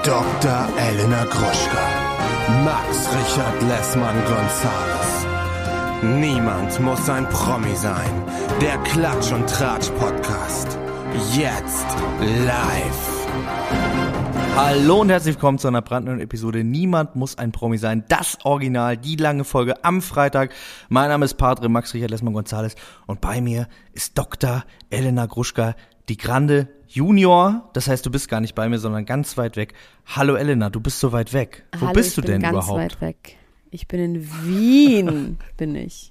Dr. Elena Gruschka, Max Richard Lessmann-Gonzales. Niemand muss ein Promi sein. Der Klatsch- und Tratsch-Podcast. Jetzt live. Hallo und herzlich willkommen zu einer brandneuen Episode Niemand muss ein Promi sein. Das Original, die lange Folge am Freitag. Mein Name ist Padre Max Richard Lessmann-Gonzales und bei mir ist Dr. Elena Gruschka, die Grande Junior. Das heißt, du bist gar nicht bei mir, sondern ganz weit weg. Hallo Elena, du bist so weit weg. Wo bist du denn überhaupt? Ich bin ganz weit weg. Ich bin in Wien, bin ich.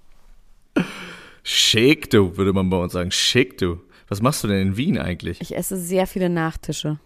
Schick du, würde man bei uns sagen. Schick du. Was machst du denn in Wien eigentlich? Ich esse sehr viele Nachtische.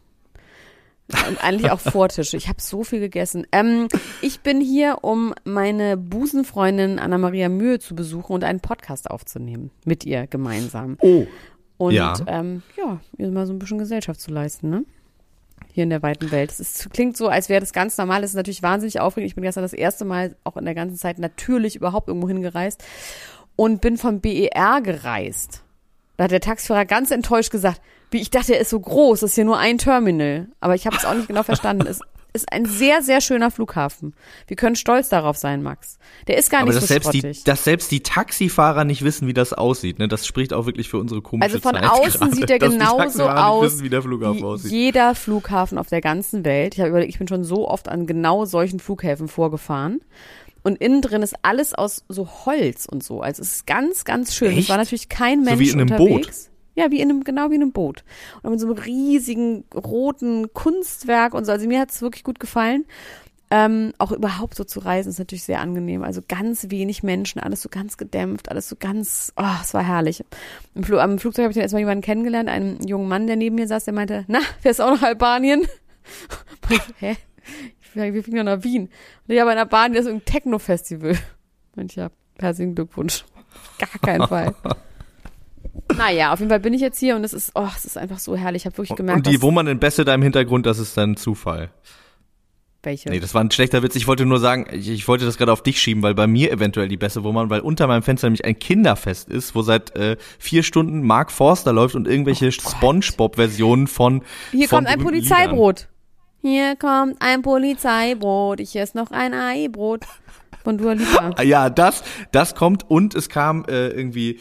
Und eigentlich auch Vortische. Ich habe so viel gegessen. Ich bin hier, um meine Busenfreundin Anna-Maria Mühe zu besuchen und einen Podcast aufzunehmen. Mit ihr gemeinsam. Oh. Und ja, ihr mal so ein bisschen Gesellschaft zu leisten, ne? Hier in der weiten Welt. Klingt so, als wäre das ganz normal. Das ist natürlich wahnsinnig aufregend. Ich bin gestern das erste Mal auch in der ganzen Zeit natürlich überhaupt irgendwo hingereist und bin vom BER gereist. Da hat der Taxifahrer ganz enttäuscht gesagt, ich dachte, er ist so groß, das ist hier nur ein Terminal. Aber ich habe es auch nicht genau verstanden. Es ist ein sehr, sehr schöner Flughafen. Wir können stolz darauf sein, Max. Der ist gar nicht so schrottig. Dass selbst die Taxifahrer nicht wissen, wie das aussieht, ne? Das spricht auch wirklich für unsere komische Zeit. Also von außen gerade, sieht er genauso aus, wissen, wie der Flughafen aussieht. Jeder Flughafen auf der ganzen Welt. Ich habe überlegt, ich bin schon so oft an genau solchen Flughäfen vorgefahren. Und innen drin ist alles aus so Holz und so. Also es ist ganz, ganz schön. Echt? Es war natürlich kein Mensch so wie in einem unterwegs. Boot. Ja, genau wie in einem Boot. Und mit so einem riesigen roten Kunstwerk und so. Also mir hat es wirklich gut gefallen. Auch überhaupt so zu reisen ist natürlich sehr angenehm. Also ganz wenig Menschen, alles so ganz gedämpft, alles so ganz, es war herrlich. Am Flugzeug habe ich dann erstmal jemanden kennengelernt, einen jungen Mann, der neben mir saß, der meinte, na, fährst auch nach Albanien? Und ich, hä? Wir fliegen doch nach Wien. Und ich habe in Albanien, das ist ein Techno-Festival. Und ja, herzlichen Glückwunsch. Gar keinen Fall. Naja, auf jeden Fall bin ich jetzt hier und es ist einfach so herrlich. Ich habe wirklich gemerkt, und die Wohnmann-Bässe da im Hintergrund, das ist dann Zufall. Welche? Nee, das war ein schlechter Witz. Ich wollte nur sagen, ich wollte das gerade auf dich schieben, weil bei mir eventuell die Bässe Wohnmann, weil unter meinem Fenster nämlich ein Kinderfest ist, wo seit 4 Stunden Mark Forster läuft und irgendwelche SpongeBob-Versionen von Hier kommt ein berühmten Polizeibrot. Hier kommt ein Polizeibrot. Ich esse noch ein Eibrot von Dua Lipa. Ja, das kommt und es kam irgendwie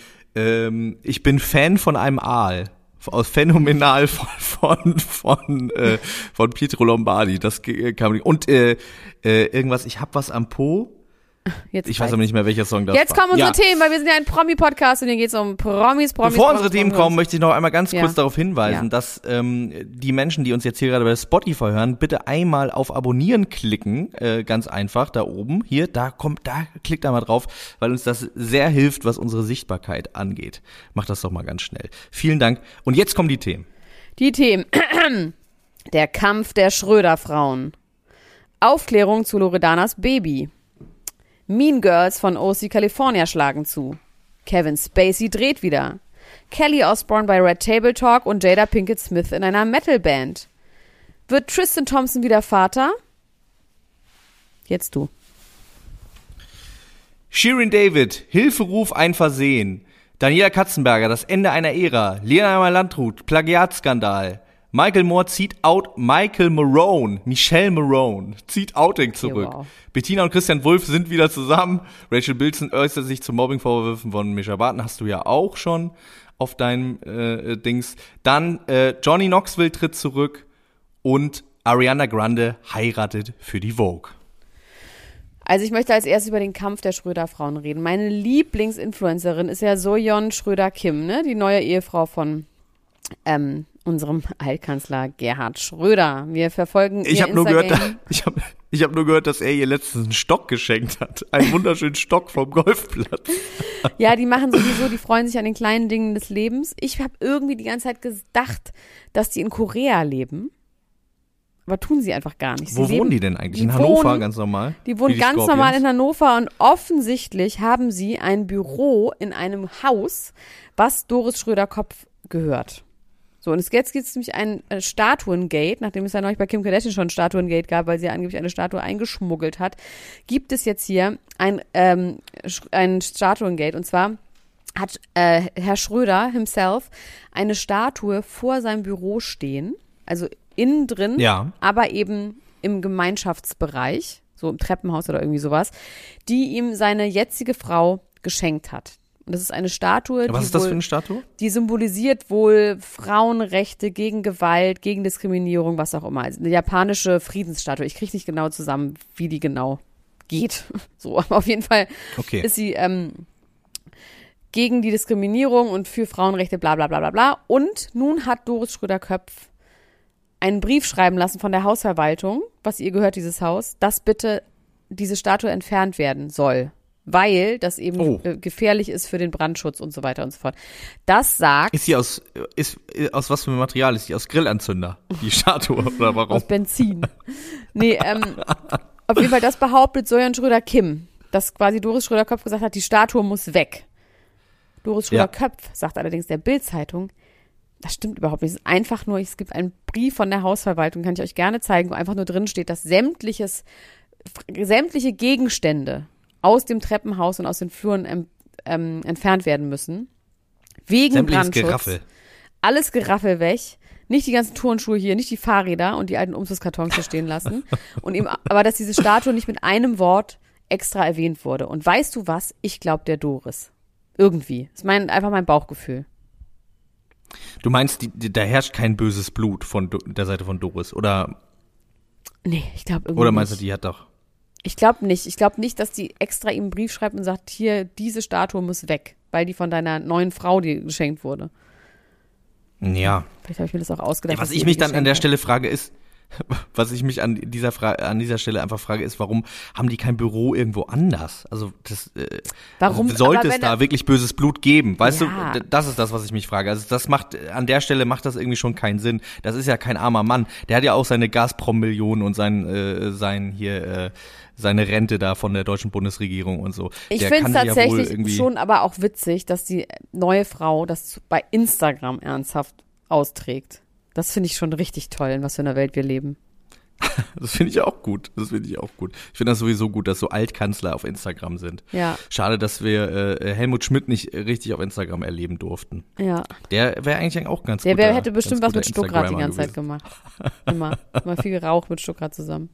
ich bin Fan von einem Aal. Aus Phänomenal von Pietro Lombardi. Das kam und irgendwas, ich hab was am Po. Ich weiß aber nicht mehr, welcher Song das war. Jetzt kommen unsere Themen, weil wir sind ja ein Promi-Podcast und hier geht's um Promis. Bevor unsere Themen kommen, möchte ich noch einmal ganz kurz darauf hinweisen, dass die Menschen, die uns jetzt hier gerade bei Spotify hören, bitte einmal auf Abonnieren klicken, ganz einfach, da oben, hier, da klickt einmal drauf, weil uns das sehr hilft, was unsere Sichtbarkeit angeht. Macht das doch mal ganz schnell. Vielen Dank. Und jetzt kommen die Themen. Die Themen. Der Kampf der Schröder-Frauen. Aufklärung zu Loredanas Baby. Mean Girls von OC California schlagen zu. Kevin Spacey dreht wieder. Kelly Osbourne bei Red Table Talk und Jada Pinkett Smith in einer Metalband. Wird Tristan Thompson wieder Vater? Jetzt du. Shirin David, Hilferuf ein Versehen. Daniela Katzenberger, das Ende einer Ära. Lena Landrut, Plagiatskandal. Michelle Marone zieht Outing zurück. Okay, wow. Bettina und Christian Wulff sind wieder zusammen. Rachel Bilson äußert sich zu Mobbingvorwürfen von Mischa Barton. Hast du ja auch schon auf deinem Dings. Dann Johnny Knoxville tritt zurück und Ariana Grande heiratet für die Vogue. Also ich möchte als erstes über den Kampf der Schröder-Frauen reden. Meine Lieblingsinfluencerin ist ja Soyeon Schröder-Kim, ne? Die neue Ehefrau von unserem Altkanzler Gerhard Schröder. Wir verfolgen Ich habe nur gehört, dass er ihr letztens einen Stock geschenkt hat. Einen wunderschönen Stock vom Golfplatz. Ja, die machen sowieso, die freuen sich an den kleinen Dingen des Lebens. Ich habe irgendwie die ganze Zeit gedacht, dass die in Korea leben. Aber tun sie einfach gar nicht. Wo wohnen die denn eigentlich? In Hannover, ganz normal? Die wohnen ganz normal in Hannover und offensichtlich haben sie ein Büro in einem Haus, was Doris Schröder-Kopf gehört. So, und jetzt gibt es nämlich ein Statuengate, nachdem es ja neulich bei Kim Kardashian schon ein Statuengate gab, weil sie ja angeblich eine Statue eingeschmuggelt hat, gibt es jetzt hier ein Statuengate. Und zwar hat Herr Schröder himself eine Statue vor seinem Büro stehen, also innen drin, Ja. aber eben im Gemeinschaftsbereich, so im Treppenhaus oder irgendwie sowas, die ihm seine jetzige Frau geschenkt hat. Und das ist eine Statue, Was ist das für eine Statue? die symbolisiert wohl Frauenrechte gegen Gewalt, gegen Diskriminierung, was auch immer. Also eine japanische Friedensstatue. Ich kriege nicht genau zusammen, wie die genau geht. So, aber auf jeden Fall Okay. ist sie gegen die Diskriminierung und für Frauenrechte, bla bla bla bla bla. Und nun hat Doris Schröder-Köpf einen Brief schreiben lassen von der Hausverwaltung, was ihr gehört, dieses Haus, dass bitte diese Statue entfernt werden soll, weil das eben gefährlich ist für den Brandschutz und so weiter und so fort. Das sagt... Ist aus was für einem Material? Ist sie aus Grillanzünder, die Statue, oder warum? Aus Benzin. Nee, auf jeden Fall, das behauptet Sojan Schröder-Kim, dass quasi Doris Schröder-Köpf gesagt hat, die Statue muss weg. Doris Schröder-Köpf sagt allerdings der Bild-Zeitung, das stimmt überhaupt nicht. Es ist einfach nur, es gibt einen Brief von der Hausverwaltung, kann ich euch gerne zeigen, wo einfach nur drin steht, dass sämtliche Gegenstände aus dem Treppenhaus und aus den Fluren entfernt werden müssen. Wegen Sämtliches Brandschutz. Geraffel. Alles Geraffel weg. Nicht die ganzen Turnschuhe hier, nicht die Fahrräder und die alten Umzugskartons hier stehen lassen. Und eben, aber dass diese Statue nicht mit einem Wort extra erwähnt wurde. Und weißt du was? Ich glaube der Doris. Irgendwie. Das ist einfach mein Bauchgefühl. Du meinst, da herrscht kein böses Blut von der Seite von Doris, oder? Nee, ich glaube irgendwie Oder meinst du, nicht. die hat doch... Ich glaube nicht. Ich glaube nicht, dass die extra ihm einen Brief schreibt und sagt, hier, diese Statue muss weg, weil die von deiner neuen Frau dir geschenkt wurde. Ja. Vielleicht habe ich mir das auch ausgedacht. Was dass ich sie mich die dann an der geschenkt Stelle frage ist, was ich mich an dieser Stelle einfach frage, ist, warum haben die kein Büro irgendwo anders? Also Warum? also sollte Aber es wenn da wirklich böses Blut geben? Weißt Ja. du, das ist das, was ich mich frage. Also an der Stelle macht das irgendwie schon keinen Sinn. Das ist ja kein armer Mann. Der hat ja auch seine Gazprom-Millionen und seine Rente da von der deutschen Bundesregierung und so. Ich Der finde es kann sich ja wohl tatsächlich irgendwie schon aber auch witzig, dass die neue Frau das bei Instagram ernsthaft austrägt. Das finde ich schon richtig toll, in was für einer Welt wir leben. Das finde ich auch gut. Ich finde das sowieso gut, dass so Altkanzler auf Instagram sind. Ja. Schade, dass wir Helmut Schmidt nicht richtig auf Instagram erleben durften. Ja. Der wäre eigentlich auch ganz Der gut. hätte bestimmt was mit Stuckrad die ganze Zeit gemacht. Immer viel geraucht mit Stuckrad zusammen.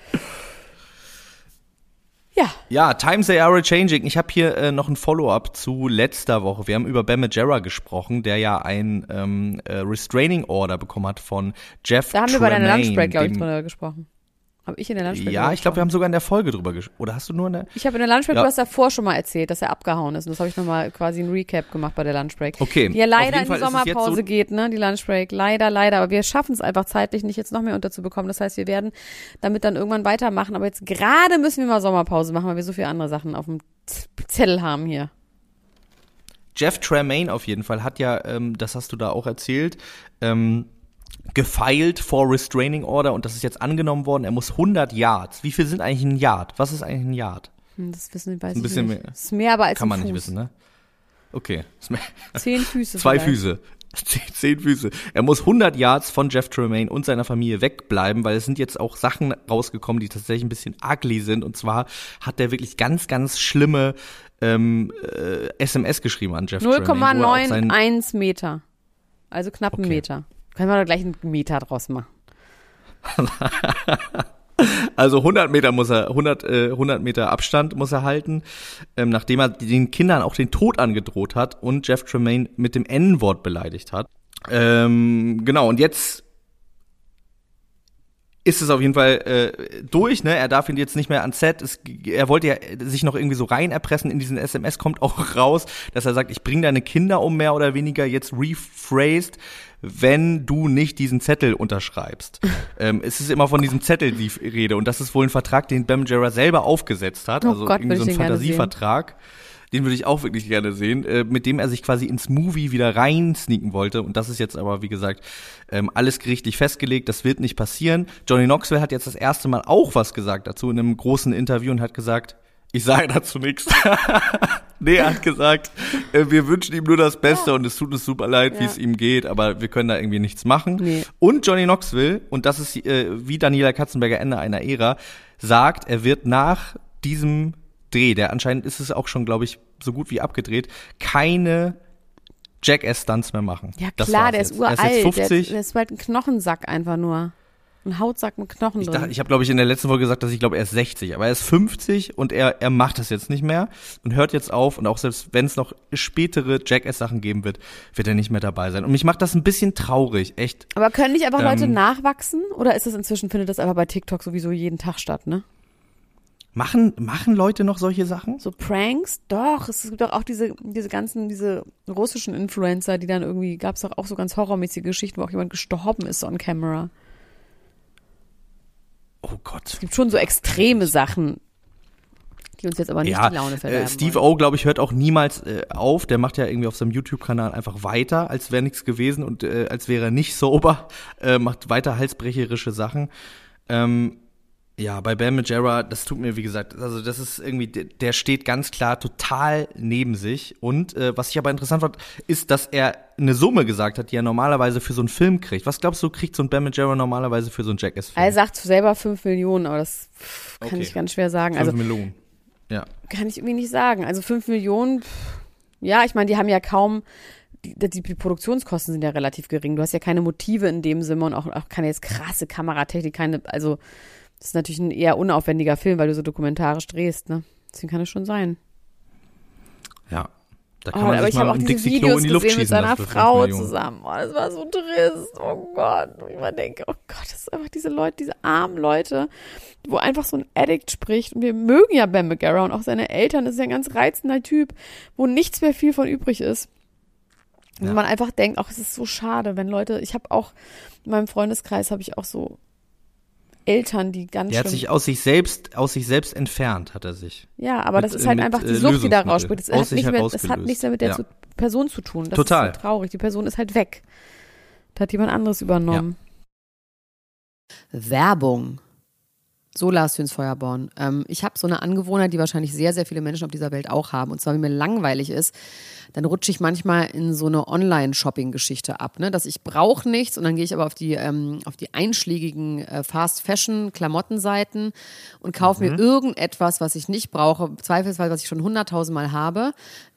Ja. Ja, Times they are changing. Ich habe hier noch ein Follow-up zu letzter Woche. Wir haben über Ben Margera gesprochen, der ja ein Restraining Order bekommen hat von Jeff Da haben wir bei deiner Tremaine, Lunchbreak, glaube ich, drüber gesprochen. Habe ich in der Lunchbreak Ja, ich glaube, wir haben sogar in der Folge drüber gesprochen. Oder hast du nur in der... Ich habe in der Lunchbreak, Ja. du hast davor schon mal erzählt, dass er abgehauen ist. Und das habe ich nochmal quasi ein Recap gemacht bei der Lunchbreak. Okay, Die ja auf leider jeden in die Fall ist es jetzt Sommerpause so- geht, ne, die Lunchbreak. Leider. Aber wir schaffen es einfach zeitlich nicht, jetzt noch mehr unterzubekommen. Das heißt, wir werden damit dann irgendwann weitermachen. Aber jetzt gerade müssen wir mal Sommerpause machen, weil wir so viele andere Sachen auf dem Zettel haben hier. Jeff Tremaine auf jeden Fall hat ja, das hast du da auch erzählt, gefiled for Restraining Order und das ist jetzt angenommen worden. Er muss 100 Yards. Wie viel sind eigentlich ein Yard? Was ist eigentlich ein Yard? Das wissen weiß Ein ich bisschen nicht. mehr. Das ist mehr aber als Kann ein man nicht Fuß. wissen, ne? Okay. 10 Füße. 2 vielleicht. Füße. 10 Füße. Er muss 100 Yards von Jeff Tremaine und seiner Familie wegbleiben, weil es sind jetzt auch Sachen rausgekommen, die tatsächlich ein bisschen ugly sind. Und zwar hat der wirklich ganz, ganz schlimme SMS geschrieben an Jeff Tremaine. wo er auch seinen- 0,91 Meter. Also knapp einen Okay. Meter. Können wir da gleich einen Meter draus machen. Also 100 Meter Abstand muss er halten, nachdem er den Kindern auch den Tod angedroht hat und Jeff Tremaine mit dem N-Wort beleidigt hat. Genau, und jetzt ist es auf jeden Fall durch, ne? Er darf ihn jetzt nicht mehr ans Set. Er wollte ja sich noch irgendwie so rein erpressen. In diesen SMS kommt auch raus, dass er sagt, ich bringe deine Kinder um, mehr oder weniger, jetzt rephrased, wenn du nicht diesen Zettel unterschreibst. Es ist immer von diesem Zettel die Rede und das ist wohl ein Vertrag, den Ben Margera selber aufgesetzt hat. Oh Also Gott, irgendwie so würde ein ich den gerne Fantasievertrag. Den würde ich auch wirklich gerne sehen, mit dem er sich quasi ins Movie wieder rein sneaken wollte. Und das ist jetzt aber, wie gesagt, alles gerichtlich festgelegt. Das wird nicht passieren. Johnny Knoxville hat jetzt das erste Mal auch was gesagt dazu in einem großen Interview und hat gesagt, ich sage dazu nichts. Nee, er hat gesagt, wir wünschen ihm nur das Beste und es tut uns super leid, wie es ihm geht, aber wir können da irgendwie nichts machen. Nee. Und Johnny Knoxville, und das ist wie Daniela Katzenberger Ende einer Ära, sagt, er wird nach diesem Dreh, der anscheinend ist es auch schon, glaube ich, so gut wie abgedreht, keine Jackass-Stunts mehr machen. Ja Das klar, war's der jetzt. ist uralt. Er ist jetzt 50. Der ist bald ein Knochensack einfach nur. Ein Hautsack mit Knochen drin. Ich habe, glaube ich, in der letzten Folge gesagt, dass ich glaube, er ist 60. Aber er ist 50 und er macht das jetzt nicht mehr und hört jetzt auf. Und auch selbst wenn es noch spätere Jackass-Sachen geben wird, wird er nicht mehr dabei sein. Und mich macht das ein bisschen traurig, echt. Aber können nicht einfach Leute nachwachsen? Oder ist das inzwischen, findet das einfach bei TikTok sowieso jeden Tag statt, ne? Machen Leute noch solche Sachen? So Pranks? Doch, es gibt doch auch diese russischen Influencer, die dann irgendwie, gab es doch auch so ganz horrormäßige Geschichten, wo auch jemand gestorben ist on camera. Oh Gott. Es gibt schon so extreme Sachen, die uns jetzt aber nicht die Laune verderben Steve wollen. O, glaube ich, hört auch niemals auf. Der macht ja irgendwie auf seinem YouTube-Kanal einfach weiter, als wäre nichts gewesen und als wäre er nicht sober. Macht weiter halsbrecherische Sachen. Ja, bei Bam Margera, das tut mir, wie gesagt, also das ist irgendwie, der steht ganz klar total neben sich. Und was ich aber interessant fand, ist, dass er eine Summe gesagt hat, die er normalerweise für so einen Film kriegt. Was glaubst du, kriegt so ein Bam Margera normalerweise für so einen Jackass-Film? Er sagt selber 5 Millionen, aber das kann ich ganz schwer sagen. 5 Millionen, ja. Kann ich irgendwie nicht sagen. Also 5 Millionen, ja, ich meine, die haben ja kaum, die Produktionskosten sind ja relativ gering. Du hast ja keine Motive in dem Sinne und auch keine jetzt krasse Kameratechnik, also das ist natürlich ein eher unaufwendiger Film, weil du so dokumentarisch drehst, ne? Deswegen kann es schon sein. Ja. Da kann man aber sich ich habe mal auch mit diese Dixie-Klo Videos in die Luft gesehen mit schießen seiner lassen für 5 Frau Millionen. zusammen. Oh, das war so trist. Oh Gott. Und ich mal denke, oh Gott, das ist einfach diese Leute, diese armen Leute, wo einfach so ein Addict spricht. Und wir mögen ja Bam Margera und auch seine Eltern. Das ist ja ein ganz reizender Typ, wo nichts mehr viel von übrig ist. Und man einfach denkt, ach, es ist so schade, wenn Leute, ich habe auch, in meinem Freundeskreis habe ich auch so Eltern, die ganz Er hat sich aus sich selbst entfernt, hat er sich. Ja, aber das ist halt einfach die Sucht, die da rausspricht. Das hat nichts mehr mit der Person zu tun. Das Total. ist so traurig. Die Person ist halt weg. Da hat jemand anderes übernommen. Ja. Werbung. So Lars Jöns Feuerborn. Ich habe so eine Angewohnheit, die wahrscheinlich sehr, sehr viele Menschen auf dieser Welt auch haben. Und zwar, wenn mir langweilig ist, dann rutsche ich manchmal in so eine Online-Shopping-Geschichte ab. Ne? Dass ich brauche nichts und dann gehe ich aber auf die einschlägigen Fast-Fashion-Klamottenseiten und kaufe mir irgendetwas, was ich nicht brauche, zweifelsweise, was ich schon 100.000 Mal habe.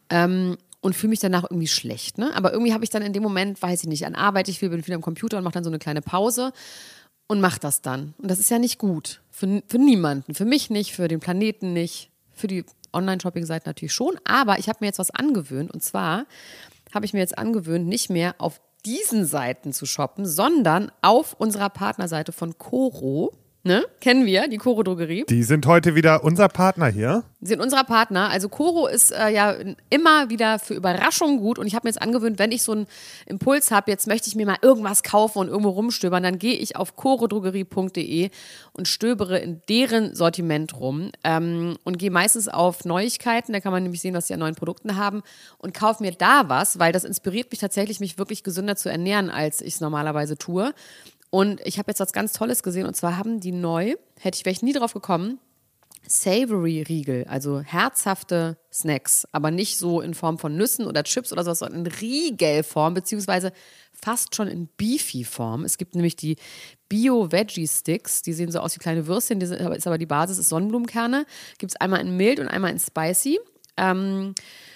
Und fühle mich danach irgendwie schlecht. Ne? Aber irgendwie habe ich dann in dem Moment, weiß ich nicht, an Arbeit, ich bin wieder am Computer und mache dann so eine kleine Pause. Und mach das dann. Und das ist ja nicht gut. Für niemanden. Für mich nicht, für den Planeten nicht. Für die Online-Shopping-Seite natürlich schon. Aber ich habe mir jetzt was angewöhnt. Und zwar habe ich mir jetzt angewöhnt, nicht mehr auf diesen Seiten zu shoppen, sondern auf unserer Partnerseite von Coro. Ne? Kennen wir, die Coro Drogerie. Die sind heute wieder unser Partner hier. Die sind unser Partner. Also Coro ist ja immer wieder für Überraschungen gut. Und ich habe mir jetzt angewöhnt, wenn ich so einen Impuls habe, jetzt möchte ich mir mal irgendwas kaufen und irgendwo rumstöbern, dann gehe ich auf corodrogerie.de und stöbere in deren Sortiment rum und gehe meistens auf Neuigkeiten. Da kann man nämlich sehen, was die an neuen Produkten haben und kaufe mir da was, weil das inspiriert mich tatsächlich, mich wirklich gesünder zu ernähren, als ich es normalerweise tue. Und ich habe jetzt was ganz Tolles gesehen und zwar haben die neu, wäre ich nie drauf gekommen, Savory-Riegel, also herzhafte Snacks, aber nicht so in Form von Nüssen oder Chips oder sowas, sondern in Riegelform, beziehungsweise fast schon in Beefy-Form. Es gibt nämlich die Bio-Veggie-Sticks, die sehen so aus wie kleine Würstchen, ist aber die Basis ist Sonnenblumenkerne. Gibt es einmal in mild und einmal in spicy. Die habe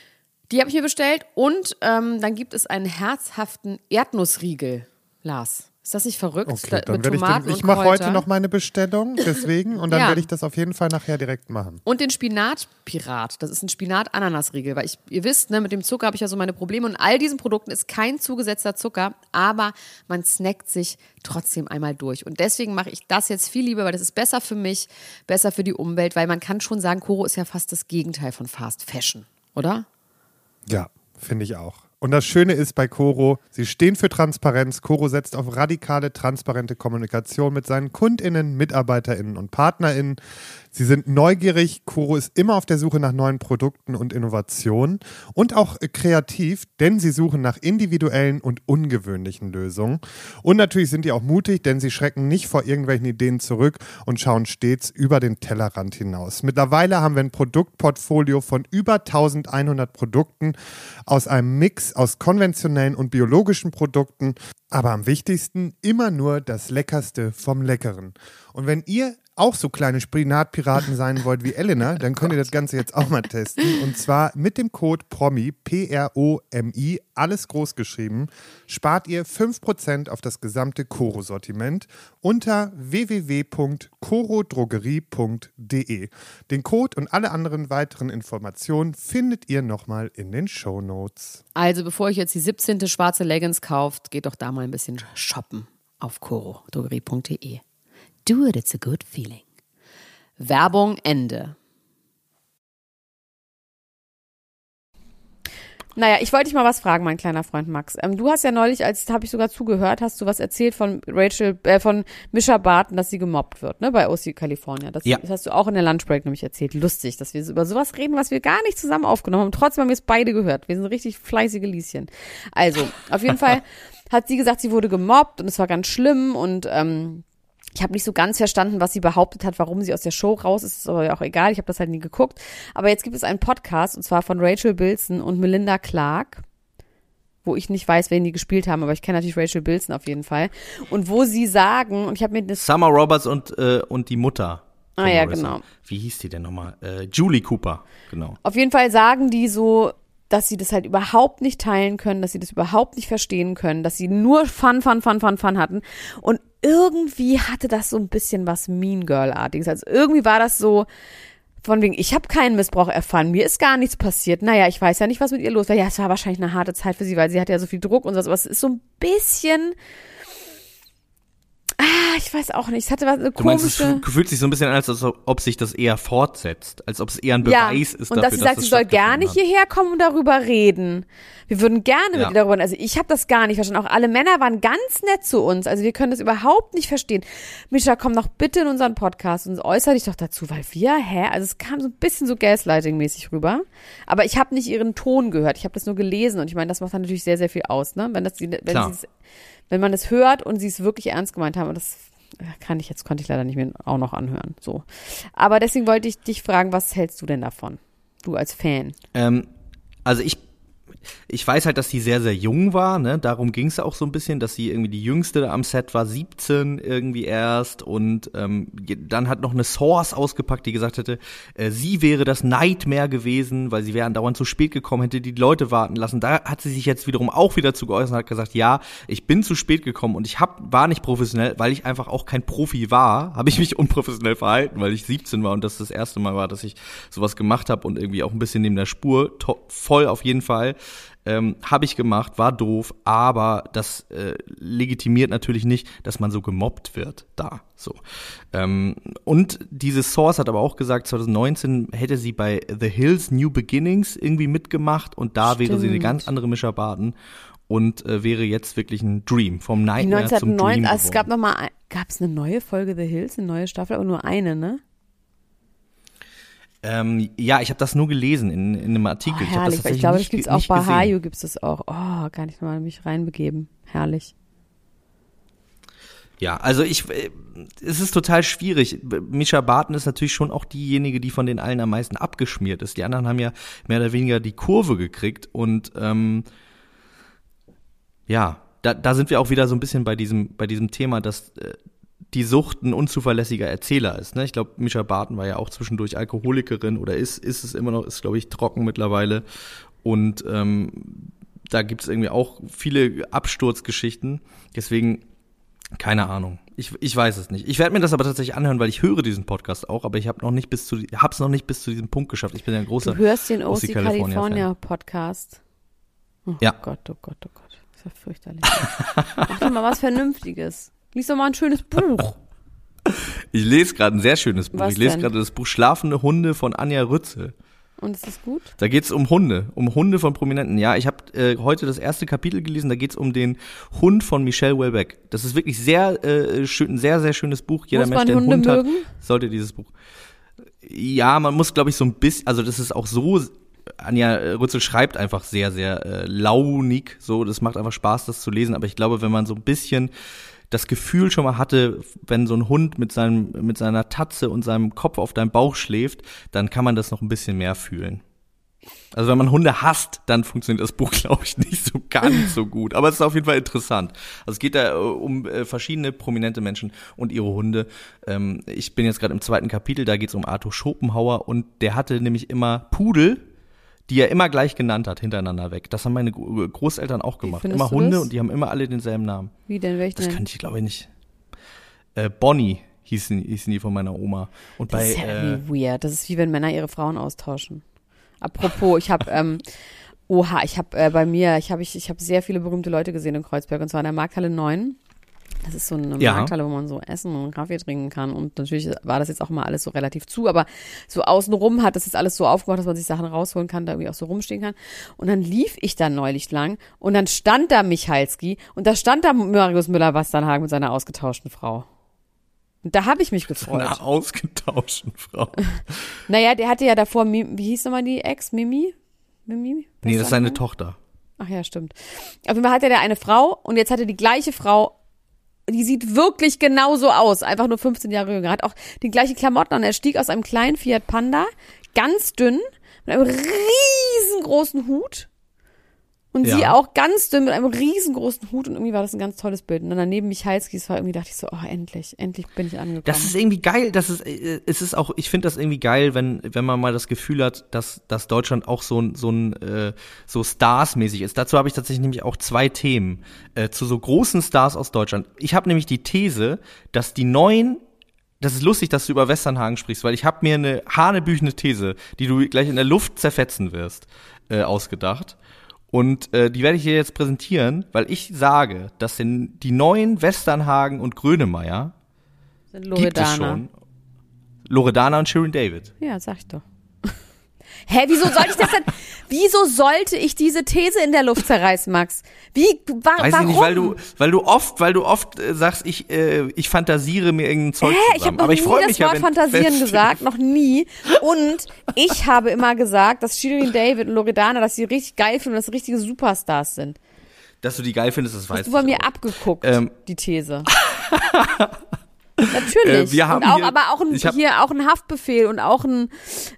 ich mir bestellt und dann gibt es einen herzhaften Erdnussriegel, Lars. Ist das nicht verrückt? Okay, dann mit werde Tomaten ich mache heute noch meine Bestellung, deswegen, und dann Ja. werde ich das auf jeden Fall nachher direkt machen. Und den Spinatpirat. Das ist ein Spinat-Ananas-Riegel, weil ihr wisst, ne, mit dem Zucker habe ich ja so meine Probleme. Und in all diesen Produkten ist kein zugesetzter Zucker, aber man snackt sich trotzdem einmal durch. Und deswegen mache ich das jetzt viel lieber, weil das ist besser für mich, besser für die Umwelt, weil man kann schon sagen, Coro ist ja fast das Gegenteil von Fast Fashion, oder? Ja, finde ich auch. Und das Schöne ist bei Coro, sie stehen für Transparenz. Coro setzt auf radikale, transparente Kommunikation mit seinen KundInnen, MitarbeiterInnen und PartnerInnen. Sie sind neugierig. Coro ist immer auf der Suche nach neuen Produkten und Innovationen und auch kreativ, denn sie suchen nach individuellen und ungewöhnlichen Lösungen. Und natürlich sind die auch mutig, denn sie schrecken nicht vor irgendwelchen Ideen zurück und schauen stets über den Tellerrand hinaus. Mittlerweile haben wir ein Produktportfolio von über 1100 Produkten aus einem Mix aus konventionellen und biologischen Produkten, aber am wichtigsten immer nur das Leckerste vom Leckeren. Und wenn ihr auch so kleine Spinatpiraten sein wollt wie Elena, dann könnt ihr das Ganze jetzt auch mal testen. Und zwar mit dem Code PROMI, P-R-O-M-I, alles groß geschrieben, spart ihr 5% auf das gesamte Koro-Sortiment unter www.korodrogerie.de. Den Code und alle anderen weiteren Informationen findet ihr nochmal in den Shownotes. Also bevor ich jetzt die 17. schwarze Leggings kauft, geht doch da mal ein bisschen shoppen auf korodrogerie.de. Do it, it's a good feeling. Werbung Ende. Naja, ich wollte dich mal was fragen, mein kleiner Freund Max. Du hast ja neulich, habe ich sogar zugehört, hast du was erzählt von von Mischa Barton, dass sie gemobbt wird, ne, bei OC California. Das hast du auch in der Lunchbreak nämlich erzählt. Lustig, dass wir über sowas reden, was wir gar nicht zusammen aufgenommen haben. Trotzdem haben wir es beide gehört. Wir sind richtig fleißige Lieschen. Also, auf jeden Fall hat sie gesagt, sie wurde gemobbt und es war ganz schlimm und ich habe nicht so ganz verstanden, was sie behauptet hat, warum sie aus der Show raus ist. Ist aber auch egal, ich habe das halt nie geguckt. Aber jetzt gibt es einen Podcast, und zwar von Rachel Bilson und Melinda Clarke, wo ich nicht weiß, wen die gespielt haben, aber ich kenne natürlich Rachel Bilson auf jeden Fall. Und wo sie sagen, und ich habe mir das... Summer Roberts und die Mutter. Ah ja, genau. Wie hieß die denn nochmal? Julie Cooper, genau. Auf jeden Fall sagen die so, dass sie das halt überhaupt nicht teilen können, dass sie das überhaupt nicht verstehen können, dass sie nur Fun hatten. Und irgendwie hatte das so ein bisschen was Mean Girl-artiges. Also irgendwie war das so, von wegen, ich habe keinen Missbrauch erfahren, mir ist gar nichts passiert. Naja, ich weiß ja nicht, was mit ihr los war. Ja, es war wahrscheinlich eine harte Zeit für sie, weil sie hatte ja so viel Druck und so. Aber es ist so ein bisschen... ich weiß auch nicht. Es hatte was eine komische... Du meinst, es fühlt sich so ein bisschen an, als ob sich das eher fortsetzt. Als ob es eher ein Beweis ist und dafür, dass sie sagt, sie soll gar nicht hierher kommen und darüber reden. Wir würden gerne mit ihr darüber reden. Also ich habe das gar nicht verstanden. Auch alle Männer waren ganz nett zu uns. Also wir können das überhaupt nicht verstehen. Mischa, komm doch bitte in unseren Podcast und äußere dich doch dazu, weil also es kam so ein bisschen so Gaslighting-mäßig rüber. Aber ich habe nicht ihren Ton gehört. Ich habe das nur gelesen und ich meine, das macht dann natürlich sehr, sehr viel aus, ne? Wenn man das hört und sie es wirklich ernst gemeint haben, und das konnte ich leider nicht mehr auch noch anhören. So. Aber deswegen wollte ich dich fragen, was hältst du denn davon? Du als Fan. Also ich weiß halt, dass sie sehr, sehr jung war, ne? Darum ging es auch so ein bisschen, dass sie irgendwie die Jüngste am Set war, 17 irgendwie erst und dann hat noch eine Source ausgepackt, die gesagt hätte, sie wäre das Nightmare gewesen, weil sie wäre andauernd zu spät gekommen, hätte die Leute warten lassen. Da hat sie sich jetzt wiederum auch wieder zu geäußert und hat gesagt, ja, ich bin zu spät gekommen und ich war nicht professionell, weil ich einfach auch kein Profi war, habe ich mich unprofessionell verhalten, weil ich 17 war und das erste Mal war, dass ich sowas gemacht habe und irgendwie auch ein bisschen neben der Spur, voll auf jeden Fall. Habe ich gemacht, war doof, aber das legitimiert natürlich nicht, dass man so gemobbt wird da. So. Und diese Source hat aber auch gesagt, 2019 hätte sie bei The Hills New Beginnings irgendwie mitgemacht und da wäre sie eine ganz andere Mischa Barton und wäre jetzt wirklich ein Dream, vom Nightmare zum Dream also gab es eine neue Folge The Hills, eine neue Staffel, aber nur eine, ne? Ja, ich habe das nur gelesen in einem Artikel. Oh, herrlich, ich glaube, das gibt's auch bei Hayu, gibt's das auch. Oh, kann ich mal mich reinbegeben. Herrlich. Ja, also es ist total schwierig. Mischa Barton ist natürlich schon auch diejenige, die von den allen am meisten abgeschmiert ist. Die anderen haben ja mehr oder weniger die Kurve gekriegt und ja, da sind wir auch wieder so ein bisschen bei diesem Thema, dass die Sucht ein unzuverlässiger Erzähler ist. Ne? Ich glaube, Mischa Barton war ja auch zwischendurch Alkoholikerin oder ist es immer noch, ist glaube ich trocken mittlerweile. Und da gibt es irgendwie auch viele Absturzgeschichten. Deswegen, keine Ahnung. Ich weiß es nicht. Ich werde mir das aber tatsächlich anhören, weil ich höre diesen Podcast auch, aber ich habe es noch nicht bis zu diesem Punkt geschafft. Ich bin ja ein großer Du hörst den OC California Podcast. Oh ja. Gott, oh Gott, oh Gott. Das ist ja fürchterlich. Mach doch mal was Vernünftiges. Lies doch mal ein schönes Buch. Ich lese gerade ein sehr schönes Buch. Was ich lese denn? gerade das Buch Schlafende Hunde von Anja Rützel. Und ist das gut? Da geht's um Hunde von Prominenten. Ja, ich habe heute das erste Kapitel gelesen, da geht's um den Hund von Michelle Houellebecq. Das ist wirklich sehr schön, ein sehr, sehr schönes Buch. Jeder Mensch, der einen Hund hat, sollte dieses Buch. Ja, man muss, glaube ich, so ein bisschen, also das ist auch so, Anja Rützel schreibt einfach sehr, sehr launig, so, das macht einfach Spaß, das zu lesen, aber ich glaube, wenn man so ein bisschen das Gefühl schon mal hatte, wenn so ein Hund mit seiner Tatze und seinem Kopf auf deinem Bauch schläft, dann kann man das noch ein bisschen mehr fühlen. Also wenn man Hunde hasst, dann funktioniert das Buch, glaube ich, nicht so ganz so gut. Aber es ist auf jeden Fall interessant. Also es geht da um verschiedene prominente Menschen und ihre Hunde. Ich bin jetzt gerade im 2. Kapitel, da geht es um Arthur Schopenhauer und der hatte nämlich immer Pudel, die er immer gleich genannt hat, hintereinander weg. Das haben meine Großeltern auch gemacht. Immer Hunde das? Und die haben immer alle denselben Namen. Wie denn? Welchen Das denn? kann ich, glaube ich, nicht. Bonnie hießen die von meiner Oma. Und Das ist ja irgendwie weird. Das ist wie wenn Männer ihre Frauen austauschen. Apropos, ich habe ich habe sehr viele berühmte Leute gesehen in Kreuzberg und zwar in der Markthalle 9. Das ist so eine Markthalle, wo man so essen und Kaffee trinken kann und natürlich war das jetzt auch mal alles so relativ zu, aber so außenrum hat das jetzt alles so aufgemacht, dass man sich Sachen rausholen kann, da irgendwie auch so rumstehen kann. Und dann lief ich da neulich lang und dann stand da Michalski und da stand da Marius Müller-Westernhagen mit seiner ausgetauschten Frau. Und da habe ich mich gefreut. Eine ausgetauschten Frau. Naja, der hatte ja davor, wie hieß nochmal die Ex? Mimi? Nee, das ist seine Tochter. Ach ja, stimmt. Auf jeden Fall hatte der eine Frau und jetzt hatte die gleiche Frau, die sieht wirklich genauso aus, einfach nur 15 Jahre jünger, hat auch die gleichen Klamotten an. Er stieg aus einem kleinen Fiat Panda, ganz dünn, mit einem riesengroßen Hut. Und sie auch ganz dünn mit einem riesengroßen Hut und irgendwie war das ein ganz tolles Bild. Und dann daneben Michalskis war irgendwie, dachte ich so, oh, endlich bin ich angekommen. Das ist irgendwie geil, es ist auch, ich finde das irgendwie geil, wenn man mal das Gefühl hat, dass Deutschland auch so Stars-mäßig ist. Dazu habe ich tatsächlich nämlich auch 2 Themen zu so großen Stars aus Deutschland. Ich habe nämlich die These, dass die neuen, das ist lustig, dass du über Westernhagen sprichst, weil ich habe mir eine hanebüchene These, die du gleich in der Luft zerfetzen wirst, ausgedacht. Und die werde ich hier jetzt präsentieren, weil ich sage, dass die neuen Westernhagen und Grönemeyer sind gibt es schon. Loredana und Shirin David. Ja, sag ich doch. Hä, wieso sollte ich diese These in der Luft zerreißen, Max? Weiß warum? ich nicht, weil du oft sagst, ich fantasiere mir irgendein Zeug Ich habe zusammen. noch nie das Wort fantasieren gesagt, noch nie. Und ich habe immer gesagt, dass Shirin David und Loredana, dass sie richtig geil finden und dass sie richtige Superstars sind. Dass du die geil findest, das weiß ich. Hast du bei mir auch abgeguckt, die These. Natürlich. Wir haben und auch, hier, aber auch auch ein Haftbefehl und auch ein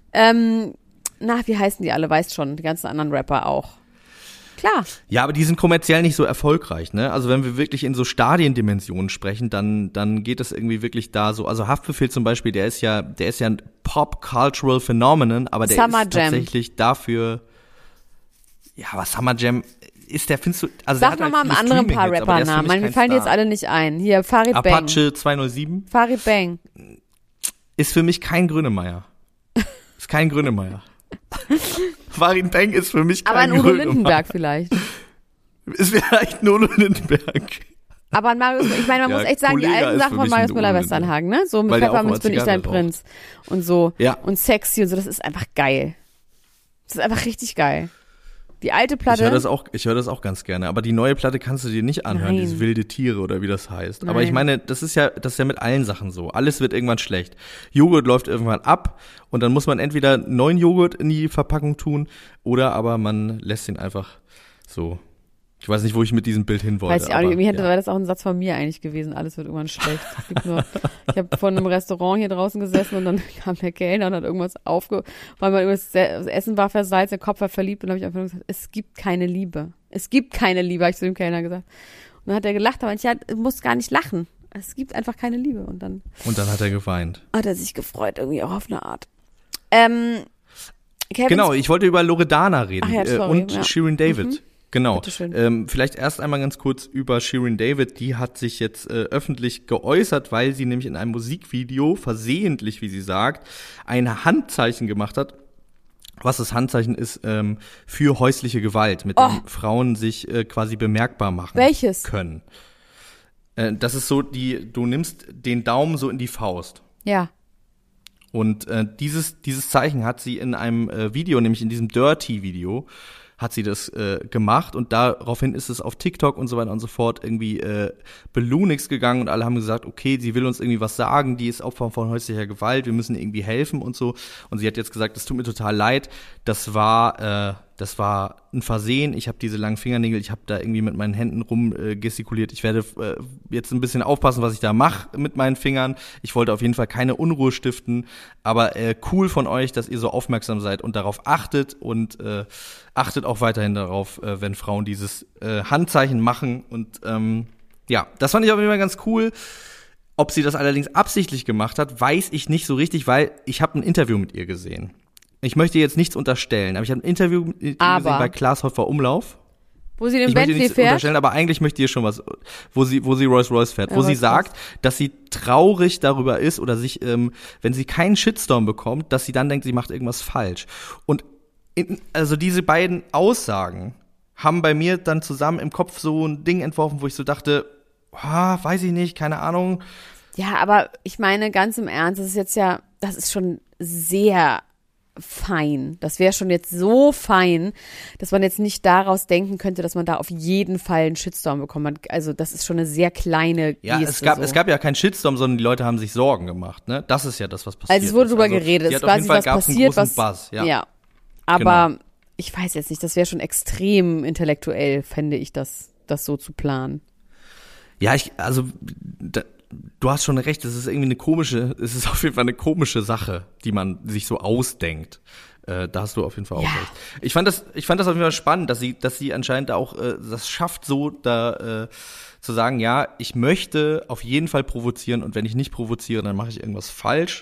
wie heißen die alle? Weißt schon, die ganzen anderen Rapper auch. Klar. Ja, aber die sind kommerziell nicht so erfolgreich, ne? Also wenn wir wirklich in so Stadiendimensionen sprechen, dann geht es irgendwie wirklich da so. Also Haftbefehl zum Beispiel, der ist ja ein Pop-Cultural Phenomenon, aber der Summer ist Jam. tatsächlich dafür. Ja, aber Summer Jam ist der, findest du, also Sag der hat mal halt einen viele anderen paar Streaming-Hits, aber der ist für Rappernamen. mich Mir kein fallen die jetzt Star. alle nicht ein. Hier, Farid Bang. Apache 207 Farid Bang. ist für mich kein Grönemeyer. Ist kein Grönemeyer. Farid Bang ist für mich Aber kein ein Udo Grönemeyer. Lindenberg vielleicht. Ist vielleicht ein Udo Lindenberg. Aber ein Marius, ich meine, man Ja, muss echt sagen, die Kollega alten ist Sachen für von mich Marius ein Müller-Westernhagen, ne? So mit Weil der auch Pfefferminz immer bin ich dein Zigarre Prinz. Und so. Ja. Und sexy und so, das ist einfach geil. Das ist einfach richtig geil. Die alte Ich Platte. höre das auch ganz gerne. Aber die neue Platte kannst du dir nicht anhören, Nein. diese wilde Tiere oder wie das heißt. Aber Nein. ich meine, das ist ja mit allen Sachen so. Alles wird irgendwann schlecht. Joghurt läuft irgendwann ab und dann muss man entweder neuen Joghurt in die Verpackung tun oder aber man lässt ihn einfach so. Ich weiß nicht, wo ich mit diesem Bild hin wollte. Weiß ich auch nicht, irgendwie ja. wäre das auch ein Satz von mir eigentlich gewesen. Alles wird irgendwann schlecht. Ich habe vor einem Restaurant hier draußen gesessen und dann kam der Kellner und hat irgendwas weil man das Essen war versalzt, der Kopf war verliebt und dann habe ich einfach nur gesagt, es gibt keine Liebe. Es gibt keine Liebe, habe ich zu dem Kellner gesagt. Und dann hat er gelacht, aber ich muss gar nicht lachen. Es gibt einfach keine Liebe. Und dann hat er geweint. hat er sich gefreut, irgendwie auch auf eine Art. Genau, ich wollte über Loredana reden Ach ja, sorry, und ja. Shirin David. Genau. Bitteschön. Vielleicht erst einmal ganz kurz über Shirin David. Die hat sich jetzt öffentlich geäußert, weil sie nämlich in einem Musikvideo versehentlich, wie sie sagt, ein Handzeichen gemacht hat. Was das Handzeichen ist für häusliche Gewalt, mit dem Frauen sich quasi bemerkbar machen Welches? können. Das ist so, du nimmst den Daumen so in die Faust. Ja. Und dieses Zeichen hat sie in einem Video, nämlich in diesem Dirty-Video, hat sie das gemacht und daraufhin ist es auf TikTok und so weiter und so fort irgendwie belunix gegangen und alle haben gesagt, okay, sie will uns irgendwie was sagen, die ist Opfer von häuslicher Gewalt, wir müssen irgendwie helfen und so. Und sie hat jetzt gesagt, es tut mir total leid, das war das war ein Versehen, ich habe diese langen Fingernägel, ich habe da irgendwie mit meinen Händen rum gestikuliert. Ich werde jetzt ein bisschen aufpassen, was ich da mache mit meinen Fingern. Ich wollte auf jeden Fall keine Unruhe stiften, aber cool von euch, dass ihr so aufmerksam seid und darauf achtet und achtet auch weiterhin darauf, wenn Frauen dieses Handzeichen machen und ja, das fand ich auf jeden Fall ganz cool. Ob sie das allerdings absichtlich gemacht hat, weiß ich nicht so richtig, weil ich habe ein Interview mit ihr gesehen. Ich möchte jetzt nichts unterstellen, aber ich habe ein Interview mit ihr gesehen bei Klaas Häufer Umlauf. Wo sie den Ich möchte Bentley nichts fährt? unterstellen, aber eigentlich möchte ich schon was, wo sie Rolls-Royce fährt, wo sie Rolls-Royce. sagt, dass sie traurig darüber ist oder sich, wenn sie keinen Shitstorm bekommt, dass sie dann denkt, sie macht irgendwas falsch. Und also diese beiden Aussagen haben bei mir dann zusammen im Kopf so ein Ding entworfen, wo ich so dachte, weiß ich nicht, keine Ahnung. Ja, aber ich meine, ganz im Ernst, das ist schon sehr fein. Das wäre schon jetzt so fein, dass man jetzt nicht daraus denken könnte, dass man da auf jeden Fall einen Shitstorm bekommt. Also das ist schon eine sehr kleine Geste. Ja, es gab ja keinen Shitstorm, sondern die Leute haben sich Sorgen gemacht, ne? Das ist ja das, was passiert. Also es wurde drüber geredet, es ist quasi was passiert, was Buzz, ja. Aber Genau. ich weiß jetzt nicht, das wäre schon extrem intellektuell, fände ich, das so zu planen. Ja, du hast schon recht, es ist auf jeden Fall eine komische Sache, die man sich so ausdenkt. Da hast du auf jeden Fall auch recht. Ich fand das auf jeden Fall spannend, dass sie anscheinend auch das schafft, so da zu sagen, ja, ich möchte auf jeden Fall provozieren und wenn ich nicht provoziere, dann mache ich irgendwas falsch.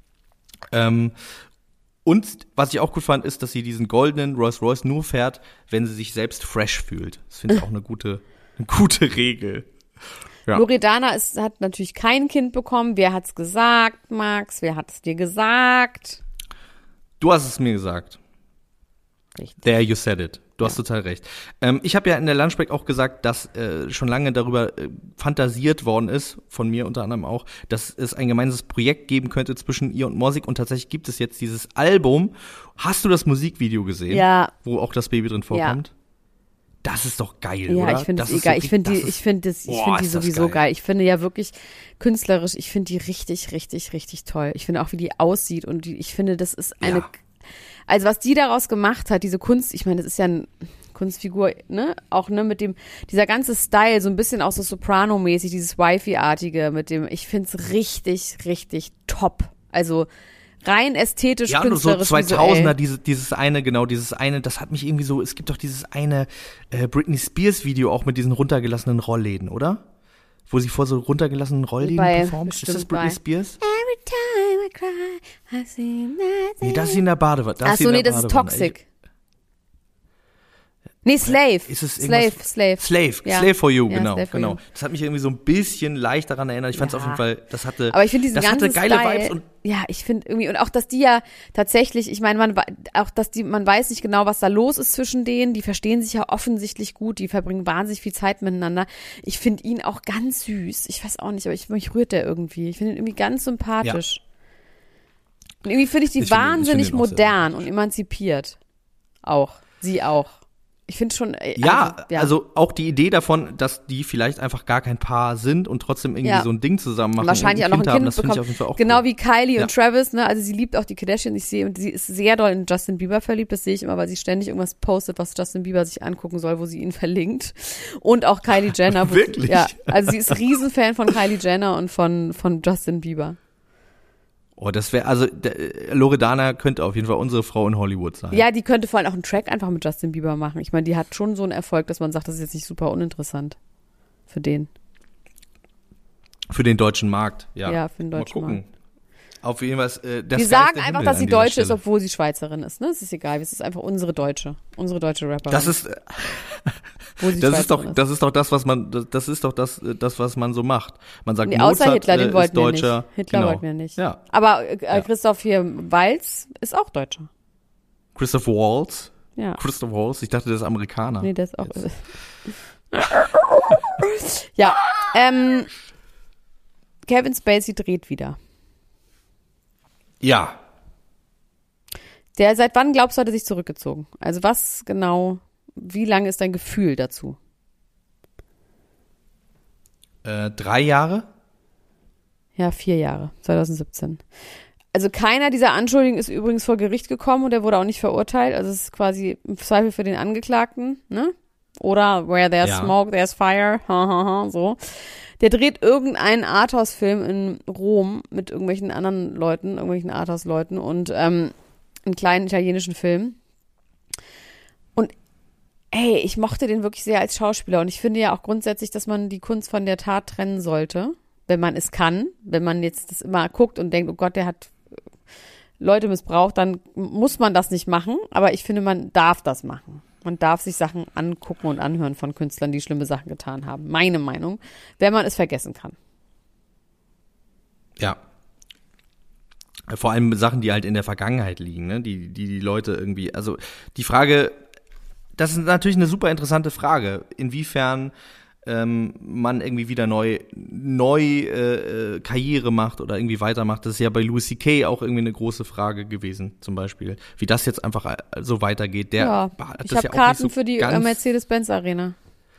Und was ich auch gut fand, ist, dass sie diesen goldenen Rolls-Royce nur fährt, wenn sie sich selbst fresh fühlt. Das finde ich auch eine gute Regel. Ja. Loredana hat natürlich kein Kind bekommen. Wer hat's gesagt, Max? Wer hat es dir gesagt? Du hast es mir gesagt. Richtig. There you said it. Du hast total recht. Ich habe ja in der Lunchbreak auch gesagt, dass schon lange darüber fantasiert worden ist, von mir unter anderem auch, dass es ein gemeinsames Projekt geben könnte zwischen ihr und Morsig und tatsächlich gibt es jetzt dieses Album. Hast du das Musikvideo gesehen? Ja. Wo auch das Baby drin vorkommt? Ja. Das ist doch geil, ja, oder? Ich finde es geil. Ich finde die sowieso geil. Ich finde ja wirklich künstlerisch, ich finde die richtig, richtig, richtig toll. Ich finde auch, wie die aussieht und ich finde, das ist eine, also was die daraus gemacht hat, diese Kunst, ich meine, das ist ja eine Kunstfigur, ne, auch, ne, mit dieser ganze Style, so ein bisschen auch so Soprano-mäßig, dieses Wifi-artige, ich finde es richtig, richtig top. Also, rein ästhetisch, künstlerisch, so 2000er, visuell. dieses eine, das hat mich irgendwie so, es gibt doch dieses eine Britney Spears Video auch mit diesen runtergelassenen Rollläden, oder? Wo sie vor so runtergelassenen Rollläden performt. Ist das Britney Spears? Every time I cry, I see nothing. Nee, das ist in der Badewanne. Achso, nee, das ist Toxic. Nee, Slave. Ist es Slave. Ja. Slave for You, Ja, genau, Slave for genau. You. Das hat mich irgendwie so ein bisschen leicht daran erinnert. Ich fand es auf jeden Fall, aber ich finde diesen ganzen geile Style, Vibes und ja, ich finde irgendwie, und auch, dass die ja tatsächlich, ich meine, man weiß nicht genau, was da los ist zwischen denen, die verstehen sich ja offensichtlich gut, die verbringen wahnsinnig viel Zeit miteinander. Ich finde ihn auch ganz süß, ich weiß auch nicht, aber mich rührt der irgendwie. Ich finde ihn irgendwie ganz sympathisch. Ja. Und irgendwie finde ich die wahnsinnig find ihn auch modern und emanzipiert. Auch. Sie auch. Ich finde schon, also auch die Idee davon, dass die vielleicht einfach gar kein Paar sind und trotzdem irgendwie so ein Ding zusammen machen. Wahrscheinlich und auch noch ein Kind das finde ich auf jeden Fall auch genau cool. wie Kylie und Travis, ne? Also sie liebt auch die Kardashians. Und sie ist sehr doll in Justin Bieber verliebt. Das sehe ich immer, weil sie ständig irgendwas postet, was Justin Bieber sich angucken soll, wo sie ihn verlinkt. Und auch Kylie Jenner. Wirklich? Ja, also sie ist Riesenfan von Kylie Jenner und von Justin Bieber. Oh, das wäre, also Loredana könnte auf jeden Fall unsere Frau in Hollywood sein. Ja, die könnte vor allem auch einen Track einfach mit Justin Bieber machen. Ich meine, die hat schon so einen Erfolg, dass man sagt, das ist jetzt nicht super uninteressant für den. Für den deutschen Markt, ja. Ja, für den deutschen Markt. Mal gucken. Auf jeden Fall. Die sagen einfach, dass sie Deutsche ist, obwohl sie Schweizerin ist. Ne? Es ist egal, es ist einfach unsere deutsche Rapperin. Das ist doch das, was man so macht. Man sagt, nee, außer Mozart Hitler, den wollten wir Deutscher. nicht. Hitler wollten wir nicht. Ja. Aber Christoph hier Waltz ist auch Deutscher. Christoph Waltz. Ja. Christoph Waltz, ich dachte, der ist Amerikaner. Nee, der ist auch. Ja. Kevin Spacey dreht wieder. Ja. Seit wann glaubst du, hat er sich zurückgezogen? Also was genau, wie lange ist dein Gefühl dazu? 3 Jahre? Ja, 4 Jahre, 2017. Also keiner dieser Anschuldigungen ist übrigens vor Gericht gekommen und der wurde auch nicht verurteilt. Also es ist quasi im Zweifel für den Angeklagten, ne? Oder where there's smoke, there's fire, so. Der dreht irgendeinen Arthouse-Film in Rom mit irgendwelchen anderen Leuten, irgendwelchen Arthouse-Leuten und einen kleinen italienischen Film. Und ey, ich mochte den wirklich sehr als Schauspieler und ich finde ja auch grundsätzlich, dass man die Kunst von der Tat trennen sollte, wenn man es kann. Wenn man jetzt das immer guckt und denkt, oh Gott, der hat Leute missbraucht, dann muss man das nicht machen. Aber ich finde, man darf das machen. Man darf sich Sachen angucken und anhören von Künstlern, die schlimme Sachen getan haben. Meine Meinung, wenn man es vergessen kann. Ja. Vor allem Sachen, die halt in der Vergangenheit liegen, ne? Die Leute irgendwie, also die Frage, das ist natürlich eine super interessante Frage, inwiefern man irgendwie wieder neu Karriere macht oder irgendwie weitermacht. Das ist ja bei Louis C.K. auch irgendwie eine große Frage gewesen, zum Beispiel. Wie das jetzt einfach so weitergeht. Ich habe Karten für die Mercedes-Benz-Arena.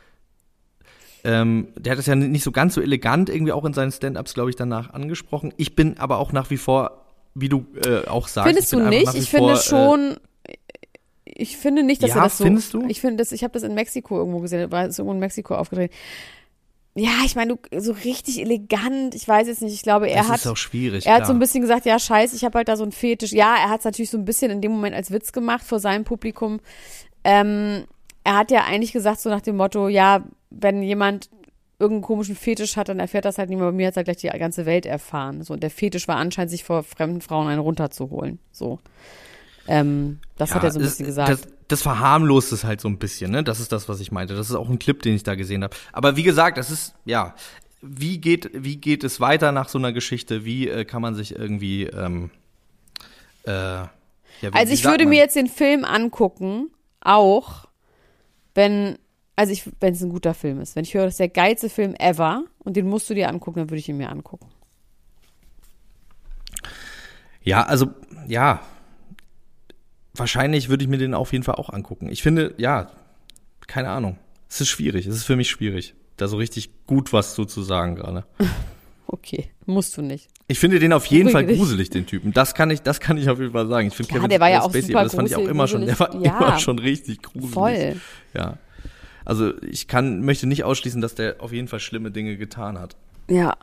Der hat das ja nicht so ganz so elegant irgendwie auch in seinen Stand-Ups, glaube ich, danach angesprochen. Ich bin aber auch nach wie vor, wie du auch sagst. Findest du nicht? Ich finde schon... Ich finde nicht, dass er das so... Findest du? Ich habe das in Mexiko irgendwo gesehen, ist irgendwo in Mexiko aufgedreht. Ja, ich meine, so richtig elegant, ich weiß jetzt nicht, ich glaube, das ist auch schwierig, er hat so ein bisschen gesagt, ja, scheiße, ich habe halt da so einen Fetisch. Ja, er hat es natürlich so ein bisschen in dem Moment als Witz gemacht vor seinem Publikum. Er hat ja eigentlich gesagt, so nach dem Motto, ja, wenn jemand irgendeinen komischen Fetisch hat, dann erfährt das halt niemand. Bei mir hat es halt gleich die ganze Welt erfahren. So, und der Fetisch war anscheinend, sich vor fremden Frauen einen runterzuholen. So. Das hat er so ein bisschen gesagt. Das verharmlost es halt so ein bisschen, ne? Das ist das, was ich meinte. Das ist auch ein Clip, den ich da gesehen habe. Aber wie gesagt, das ist, ja, wie geht es weiter nach so einer Geschichte? Wie kann man sich irgendwie, also ich würde mir jetzt den Film angucken, auch wenn es ein guter Film ist. Wenn ich höre, das ist der geilste Film ever und den musst du dir angucken, dann würde ich ihn mir angucken. Ja, also, ja. Wahrscheinlich würde ich mir den auf jeden Fall auch angucken. Ich finde, ja, keine Ahnung. Es ist schwierig. Es ist für mich schwierig, da so richtig gut was zu sagen gerade. Okay, musst du nicht. Ich finde den auf jeden Fall gruselig, den Typen. Das kann ich auf jeden Fall sagen. Ich finde Kevin der war ja auch Spacey, super aber das fand ich auch immer schon, der war immer schon richtig gruselig. Voll. Ja. Also ich möchte nicht ausschließen, dass der auf jeden Fall schlimme Dinge getan hat. Ja.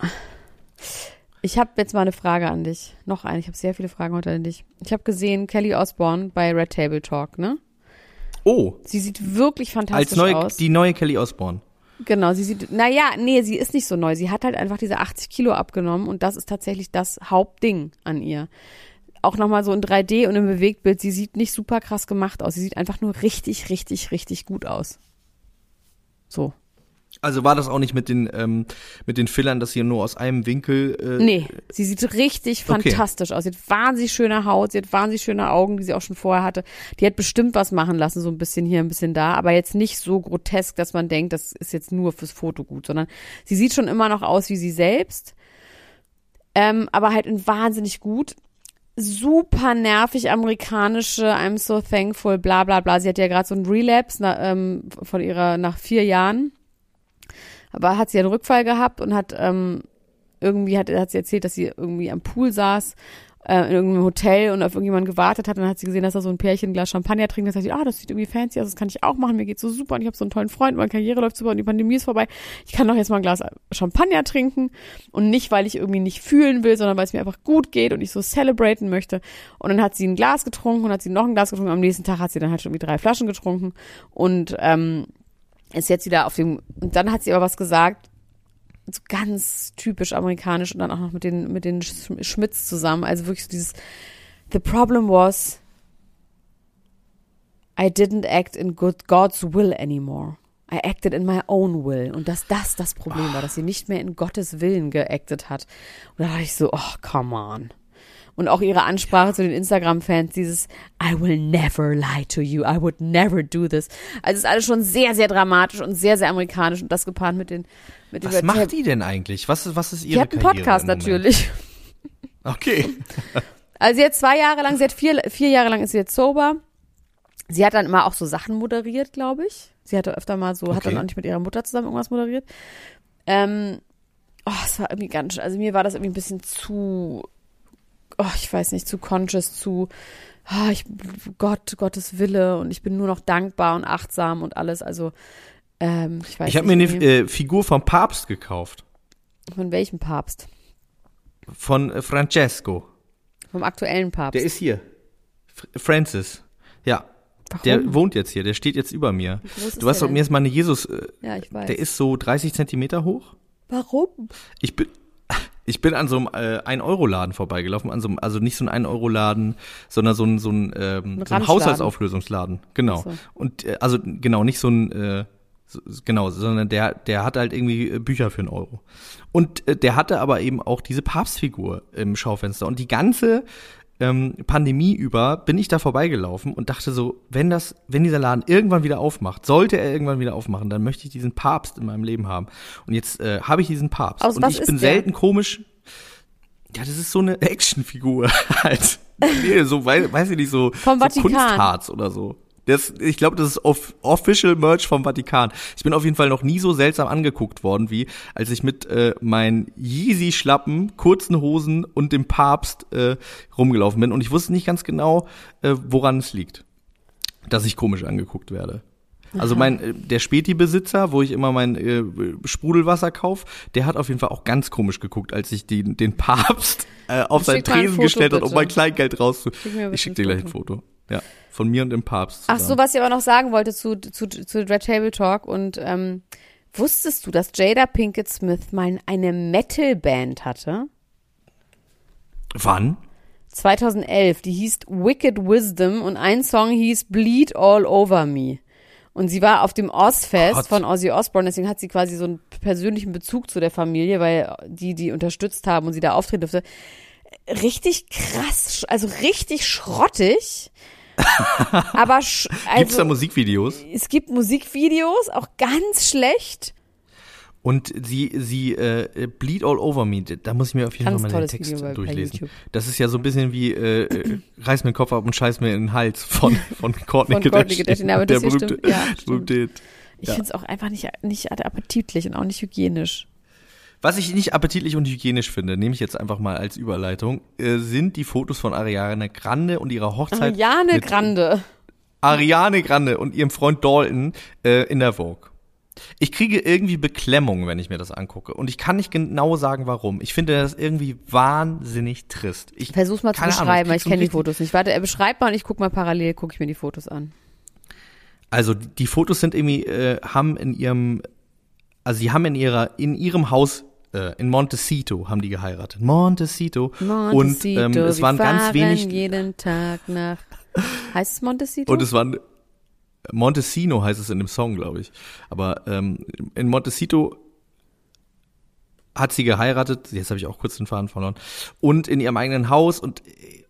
Ich habe jetzt mal eine Frage an dich. Noch eine. Ich habe sehr viele Fragen heute an dich. Ich habe gesehen, Kelly Osbourne bei Red Table Talk, ne? Oh. Sie sieht wirklich fantastisch aus. Die neue Kelly Osbourne. Genau, sie ist nicht so neu. Sie hat halt einfach diese 80 Kilo abgenommen und das ist tatsächlich das Hauptding an ihr. Auch nochmal so in 3D und im Bewegtbild. Sie sieht nicht super krass gemacht aus. Sie sieht einfach nur richtig, richtig, richtig gut aus. So. Also war das auch nicht mit den Fillern, dass sie nur aus einem Winkel... Nee, sie sieht richtig fantastisch aus. Sie hat wahnsinnig schöne Haut, sie hat wahnsinnig schöne Augen, die sie auch schon vorher hatte. Die hat bestimmt was machen lassen, so ein bisschen hier, ein bisschen da, aber jetzt nicht so grotesk, dass man denkt, das ist jetzt nur fürs Foto gut, sondern sie sieht schon immer noch aus wie sie selbst, aber halt in wahnsinnig gut. Super nervig amerikanische I'm so thankful, bla bla bla. Sie hat ja gerade so einen Relapse nach 4 Jahren. Aber hat sie einen Rückfall gehabt und hat hat sie erzählt, dass sie irgendwie am Pool saß, in irgendeinem Hotel und auf irgendjemanden gewartet hat. Und dann hat sie gesehen, dass da so ein Pärchen ein Glas Champagner trinkt. Dann sagt sie, das sieht irgendwie fancy aus, das kann ich auch machen, mir geht's so super und ich habe so einen tollen Freund, meine Karriere läuft super und die Pandemie ist vorbei. Ich kann doch jetzt mal ein Glas Champagner trinken und nicht, weil ich irgendwie nicht fühlen will, sondern weil es mir einfach gut geht und ich so celebraten möchte. Und dann hat sie ein Glas getrunken und hat sie noch ein Glas getrunken. Am nächsten Tag hat sie dann halt schon irgendwie 3 Flaschen getrunken und ist jetzt wieder und dann hat sie aber was gesagt, so ganz typisch amerikanisch und dann auch noch mit den Schmitz zusammen, also wirklich so dieses, the problem was, I didn't act in God's will anymore. I acted in my own will. Und dass das Problem war, dass sie nicht mehr in Gottes Willen geactet hat. Und da dachte ich so, come on. Und auch ihre Ansprache zu den Instagram-Fans, dieses I will never lie to you, I would never do this. Also es ist alles schon sehr, sehr dramatisch und sehr, sehr amerikanisch und das gepaart mit den Was macht die denn eigentlich? Was ist ihre Karriere? Die hat einen Podcast natürlich. Okay. Also sie hat 2 Jahre lang, sie hat 4 Jahre lang ist sie jetzt sober. Sie hat dann immer auch so Sachen moderiert, glaube ich. Sie hatte öfter mal so, hat dann auch nicht mit ihrer Mutter zusammen irgendwas moderiert. Es war irgendwie also mir war das irgendwie ein bisschen zu ich weiß nicht, zu conscious, Gottes Wille und ich bin nur noch dankbar und achtsam und alles, also ich weiß nicht. Ich habe mir eine Figur vom Papst gekauft. Von welchem Papst? Von Francesco. Vom aktuellen Papst. Der ist hier. Francis. Ja. Warum? Der wohnt jetzt hier, der steht jetzt über mir. Wie groß ist Du weißt der doch, mir ist mal eine Jesus, Ja, ich weiß. der ist so 30 Zentimeter hoch. Warum? Ich bin an so einem 1-Euro-Laden vorbeigelaufen, also nicht so ein 1-Euro-Laden, sondern so ein Haushaltsauflösungsladen. Genau. So. Und genau, nicht so ein genau, sondern der hatte halt irgendwie Bücher für 1 Euro. Und der hatte aber eben auch diese Papstfigur im Schaufenster. Und die ganze Pandemie über bin ich da vorbeigelaufen und dachte so, wenn dieser Laden irgendwann wieder aufmacht, sollte er irgendwann wieder aufmachen, dann möchte ich diesen Papst in meinem Leben haben. Und jetzt habe ich diesen Papst. Aus und was ich ist bin der? selten komisch. Ja, das ist so eine Actionfigur halt. Nee, so, weiß ich nicht, so, Vom so Vatikan. Kunstharz oder so. Ich glaube, das ist Official Merch vom Vatikan. Ich bin auf jeden Fall noch nie so seltsam angeguckt worden, wie als ich mit meinen Yeezy-Schlappen, kurzen Hosen und dem Papst rumgelaufen bin. Und ich wusste nicht ganz genau, woran es liegt, dass ich komisch angeguckt werde. Also der Späti-Besitzer, wo ich immer mein Sprudelwasser kaufe, der hat auf jeden Fall auch ganz komisch geguckt, als ich den Papst auf seinen Schick mal ein Tresen Foto, gestellt hat, um bitte. mein Kleingeld Schick mir bitte Ich schick ein dir gleich ein Foto. Ja, von mir und dem Papst zusammen. Ach so, was ich aber noch sagen wollte zu Red Table Talk und wusstest du, dass Jada Pinkett Smith mal eine Metal-Band hatte? Wann? 2011, die hieß Wicked Wisdom und ein Song hieß Bleed All Over Me. Und sie war auf dem Ozfest Gott. von Ozzy Osbourne, deswegen hat sie quasi so einen persönlichen Bezug zu der Familie, weil die unterstützt haben und sie da auftreten durfte. Richtig krass, also richtig schrottig. Aber Gibt's da Musikvideos? Es gibt Musikvideos, auch ganz schlecht. Und sie Bleed All Over Me, da muss ich mir auf jeden Ganz Fall mal den tolles Text Video bei durchlesen. YouTube. Das ist ja so ein bisschen wie reiß mir den Kopf ab und scheiß mir in den Hals von Courtney Von Courtney Kardashian, aber das hier stimmt. Ja, berühmte. Ich finde es auch einfach nicht appetitlich und auch nicht hygienisch. Was ich nicht appetitlich und hygienisch finde, nehme ich jetzt einfach mal als Überleitung, sind die Fotos von Ariana Grande und ihrer Hochzeit. Ariana Grande und ihrem Freund Dalton in der Vogue. Ich kriege irgendwie Beklemmung, wenn ich mir das angucke. Und ich kann nicht genau sagen, warum. Ich finde das irgendwie wahnsinnig trist. Versuch's mal zu beschreiben, weil ich kenne die Fotos nicht. Warte, er beschreibt mal und ich gucke mal parallel, gucke ich mir die Fotos an. Also die Fotos sind irgendwie, sie haben in ihrem Haus in Montecito haben die geheiratet. Montecito. Und es waren ganz wenig. Jeden Tag nach. Heißt es Montecito? Und es waren Montesino heißt es in dem Song, glaube ich. Aber in Montecito hat sie geheiratet. Jetzt habe ich auch kurz den Faden verloren. Und in ihrem eigenen Haus. Und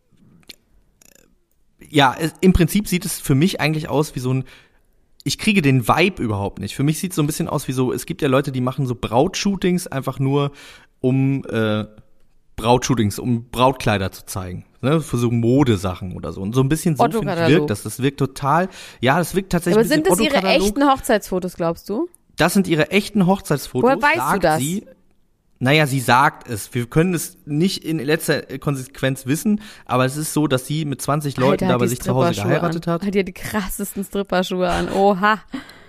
im Prinzip sieht es für mich eigentlich aus wie so ein. Ich kriege den Vibe überhaupt nicht. Für mich sieht es so ein bisschen aus wie so. Es gibt ja Leute, die machen so Brautshootings einfach nur um Brautkleider zu zeigen. Ne, für so Modesachen oder so. Und so ein bisschen so wirkt das. Das wirkt total, das wirkt tatsächlich aber ein bisschen sind das ihre echten Hochzeitsfotos, glaubst du? Das sind ihre echten Hochzeitsfotos. Woher weißt du das? Sie sagt es. Wir können es nicht in letzter Konsequenz wissen, aber es ist so, dass sie mit 20 Leuten da bei sich zu Hause geheiratet hat. Hat ja die krassesten Stripperschuhe an. Oha.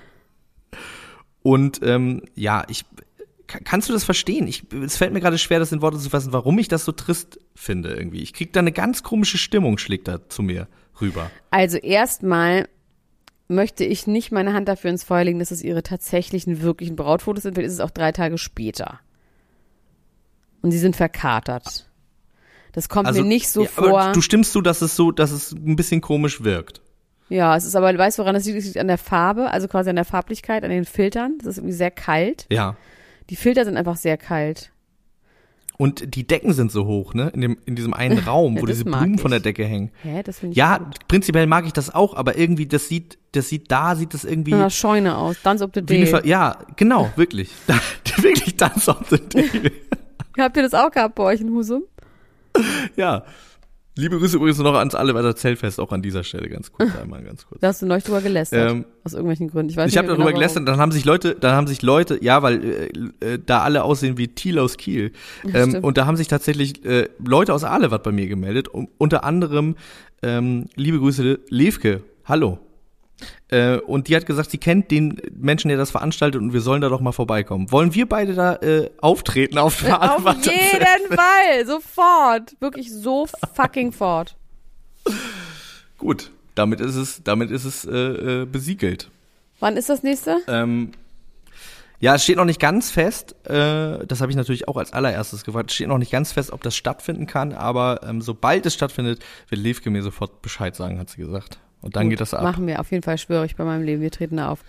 Und kannst du das verstehen? Es fällt mir gerade schwer, das in Worte zu fassen, warum ich das so trist finde irgendwie. Ich krieg da eine ganz komische Stimmung, schlägt da zu mir rüber. Also erstmal möchte ich nicht meine Hand dafür ins Feuer legen, dass es ihre tatsächlichen, wirklichen Brautfotos sind, weil es ist auch 3 Tage später. Und sie sind verkatert. Das kommt mir nicht so vor. Aber du stimmst zu, dass es ein bisschen komisch wirkt. Ja, es ist aber, weißt du, woran das liegt? Es liegt an der Farbe, also quasi an der Farblichkeit, an den Filtern. Das ist irgendwie sehr kalt. Ja. Die Filter sind einfach sehr kalt. Und die Decken sind so hoch, ne? In diesem einen Raum, wo diese Blumen von der Decke hängen. Hä, das finde ich gut. Prinzipiell mag ich das auch, aber irgendwie, das sieht irgendwie. Nach Scheune aus. Dance of the Day. Ja, genau, wirklich. Wirklich Dance of the Day. Habt ihr das auch gehabt bei euch in Husum? Ja. Liebe Grüße übrigens noch ans Allewetter Zeltfest, auch an dieser Stelle ganz kurz. Da hast du neulich drüber gelästert, aus irgendwelchen Gründen. Ich habe darüber gelästert, dann haben sich Leute, ja, weil da alle aussehen wie Thiel aus Kiel. Und da haben sich tatsächlich Leute aus Alewatt bei mir gemeldet, unter anderem liebe Grüße Levke, hallo. Und die hat gesagt, sie kennt den Menschen, der das veranstaltet und wir sollen da doch mal vorbeikommen. Wollen wir beide da auftreten auf der Auf jeden Fall, sofort. Wirklich so fucking fort. Gut, damit ist es besiegelt. Wann ist das nächste? Ja, es steht noch nicht ganz fest, das habe ich natürlich auch als allererstes gefragt, es steht noch nicht ganz fest, ob das stattfinden kann, aber sobald es stattfindet, wird Levke mir sofort Bescheid sagen, hat sie gesagt. Und dann geht das ab. Machen wir, auf jeden Fall schwöre ich bei meinem Leben, wir treten da auf.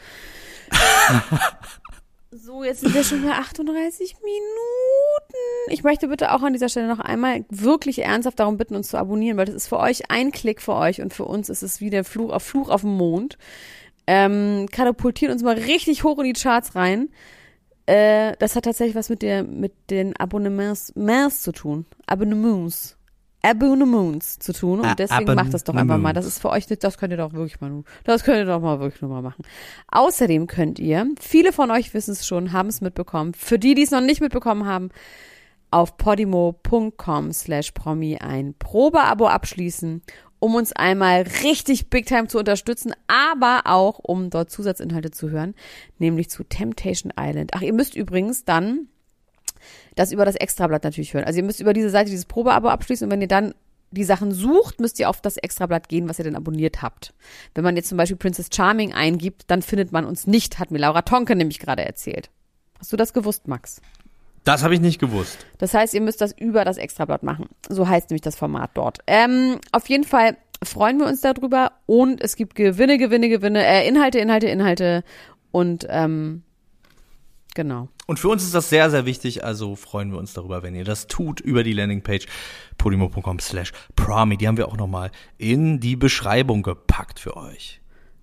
So, jetzt sind wir schon bei 38 Minuten. Ich möchte bitte auch an dieser Stelle noch einmal wirklich ernsthaft darum bitten, uns zu abonnieren, weil das ist für euch ein Klick für euch und für uns ist es wie der Fluch auf dem Mond. Katapultiert uns mal richtig hoch in die Charts rein. Das hat tatsächlich was mit den Abonnements zu tun. Abonnements zu tun und deswegen macht das doch einfach mal. Das ist für euch nicht, das könnt ihr doch wirklich mal machen. Außerdem könnt ihr, viele von euch wissen es schon, haben es mitbekommen, für die es noch nicht mitbekommen haben, auf podimo.com/promi ein Probeabo abschließen, um uns einmal richtig big time zu unterstützen, aber auch um dort Zusatzinhalte zu hören, nämlich zu Temptation Island. Ach, ihr müsst übrigens dann das über das Extrablatt natürlich hören. Also ihr müsst über diese Seite dieses Probeabo abschließen und wenn ihr dann die Sachen sucht, müsst ihr auf das Extrablatt gehen, was ihr denn abonniert habt. Wenn man jetzt zum Beispiel Princess Charming eingibt, dann findet man uns nicht, hat mir Laura Tonke nämlich gerade erzählt. Hast du das gewusst, Max? Das habe ich nicht gewusst. Das heißt, ihr müsst das über das Extrablatt machen. So heißt nämlich das Format dort. Auf jeden Fall freuen wir uns darüber und es gibt Gewinne, Inhalte und genau. Und für uns ist das sehr, sehr wichtig, also freuen wir uns darüber, wenn ihr das tut, über die Landingpage podimo.com/promi. Die haben wir auch nochmal in die Beschreibung gepackt für euch.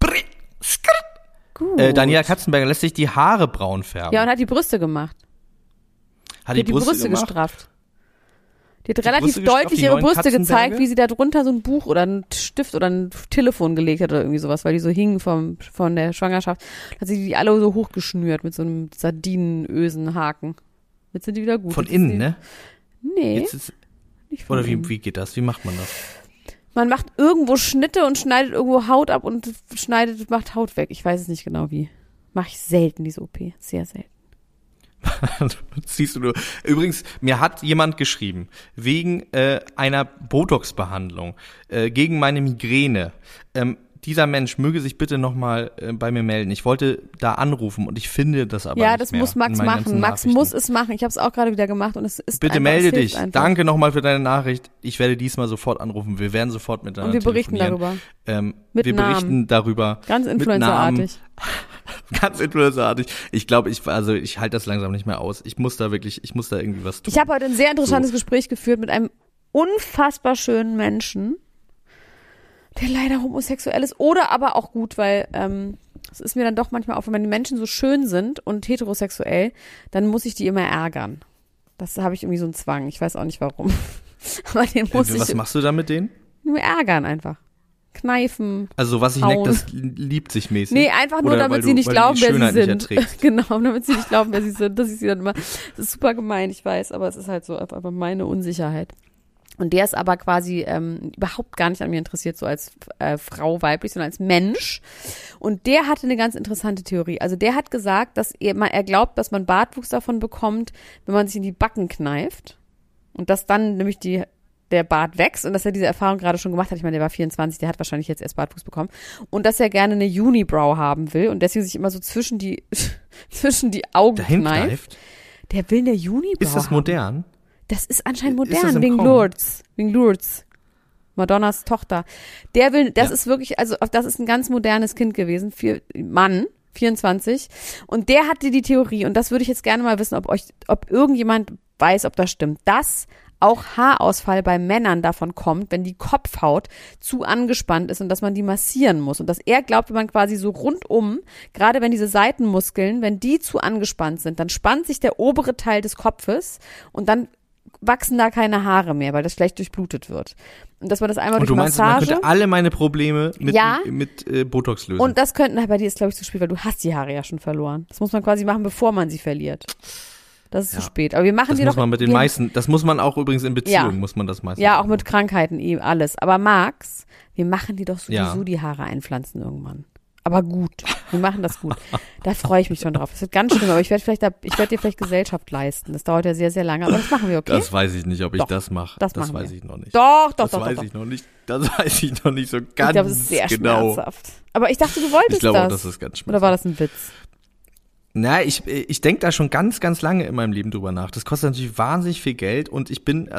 Gut. Daniela Katzenberger lässt sich die Haare braun färben. Ja, und hat die Brüste gemacht. Hat die Brüste gestrafft. Die hat relativ deutlich ihre Brüste gezeigt, wie sie da drunter so ein Buch oder einen Stift oder ein Telefon gelegt hat oder irgendwie sowas, weil die so hingen von der Schwangerschaft. Da hat sie die alle so hochgeschnürt mit so einem Sardinenösenhaken. Jetzt sind die wieder gut. Von innen, ne? Nee. Nicht von innen. Wie geht das? Wie macht man das? Man macht irgendwo Schnitte und schneidet irgendwo Haut ab und macht Haut weg. Ich weiß es nicht genau wie. Mache ich selten, diese OP. Sehr selten. Siehst du nur. Übrigens, mir hat jemand geschrieben, wegen einer Botox-Behandlung gegen meine Migräne. Dieser Mensch möge sich bitte nochmal bei mir melden. Ich wollte da anrufen und ich finde das aber ja, nicht das mehr muss Max machen. Max muss es machen. Ich habe es auch gerade wieder gemacht und es ist bitte melde dich. Danke nochmal für deine Nachricht. Ich werde diesmal sofort anrufen. Wir werden sofort miteinander und wir berichten darüber. Wir berichten darüber. Ganz influencerartig. Ganz influencerartig. Ich glaube, ich halte das langsam nicht mehr aus. Ich muss da irgendwie was tun. Ich habe heute ein sehr interessantes Gespräch geführt mit einem unfassbar schönen Menschen, der leider homosexuell ist oder aber auch gut, weil es ist mir dann doch manchmal auch, wenn die Menschen so schön sind und heterosexuell, dann muss ich die immer ärgern. Das habe ich irgendwie so einen Zwang. Ich weiß auch nicht warum. Aber den muss Was machst du da mit denen? Nur ärgern einfach. Kneifen. Also was ich neckt, das liebt sich mäßig. Nee, einfach nur, damit sie nicht glauben, wer sie sind. Genau, damit sie nicht glauben, wer sie sind. Dass ich sie dann immer. Das ist super gemein, ich weiß, aber es ist halt so einfach meine Unsicherheit. Und der ist aber quasi überhaupt gar nicht an mir interessiert, so als Frau weiblich, sondern als Mensch. Und der hatte eine ganz interessante Theorie. Also der hat gesagt, dass er glaubt, dass man Bartwuchs davon bekommt, wenn man sich in die Backen kneift. Und dass dann nämlich der Bart wächst und dass er diese Erfahrung gerade schon gemacht hat. Ich meine, der war 24, der hat wahrscheinlich jetzt erst Bartwuchs bekommen. Und dass er gerne eine Unibrow haben will und deswegen sich immer so zwischen die Augen kneift. Der will eine Unibrow. Ist das modern? Das ist anscheinend modern, wegen Lourdes. Madonnas Tochter. Der will, das ist wirklich, also das ist ein ganz modernes Kind gewesen, Mann, 24. Und der hatte die Theorie, und das würde ich jetzt gerne mal wissen, ob irgendjemand weiß, ob das stimmt, dass auch Haarausfall bei Männern davon kommt, wenn die Kopfhaut zu angespannt ist und dass man die massieren muss. Und dass er glaubt, wenn man quasi so rundum, gerade wenn diese Seitenmuskeln, wenn die zu angespannt sind, dann spannt sich der obere Teil des Kopfes und dann wachsen da keine Haare mehr, weil das schlecht durchblutet wird. Und dass man das einmal Und durch du meinst, Massage... man könnte alle meine Probleme mit Ja. Botox lösen. Und das könnten, bei dir ist glaube ich zu spät, weil du hast die Haare ja schon verloren. Das muss man quasi machen, bevor man sie verliert. Das ist zu spät. Aber wir machen das die muss doch... man mit den meisten, das muss man auch übrigens in Beziehungen, muss man das meistens Ja, auch machen. mit Krankheiten, alles. Aber Max, wir machen die doch sowieso Ja. die Haare einpflanzen irgendwann. Aber gut, wir machen das gut. Da freue ich mich schon drauf. Das wird ganz schlimm, aber ich werde dir vielleicht Gesellschaft leisten. Das dauert ja sehr, sehr lange, aber das machen wir, okay? Das weiß ich nicht, ob ich Doch, das mache. das Das machen weiß wir. ich noch nicht. Doch. Das weiß ich noch nicht. Das weiß ich noch nicht so ganz Ich glaube, es ist sehr genau. schmerzhaft. Aber ich dachte, du wolltest Ich glaube auch, das. das ist ganz schmerzhaft. Oder war das ein Witz? Na, ich denke da schon ganz, ganz lange in meinem Leben drüber nach. Das kostet natürlich wahnsinnig viel Geld und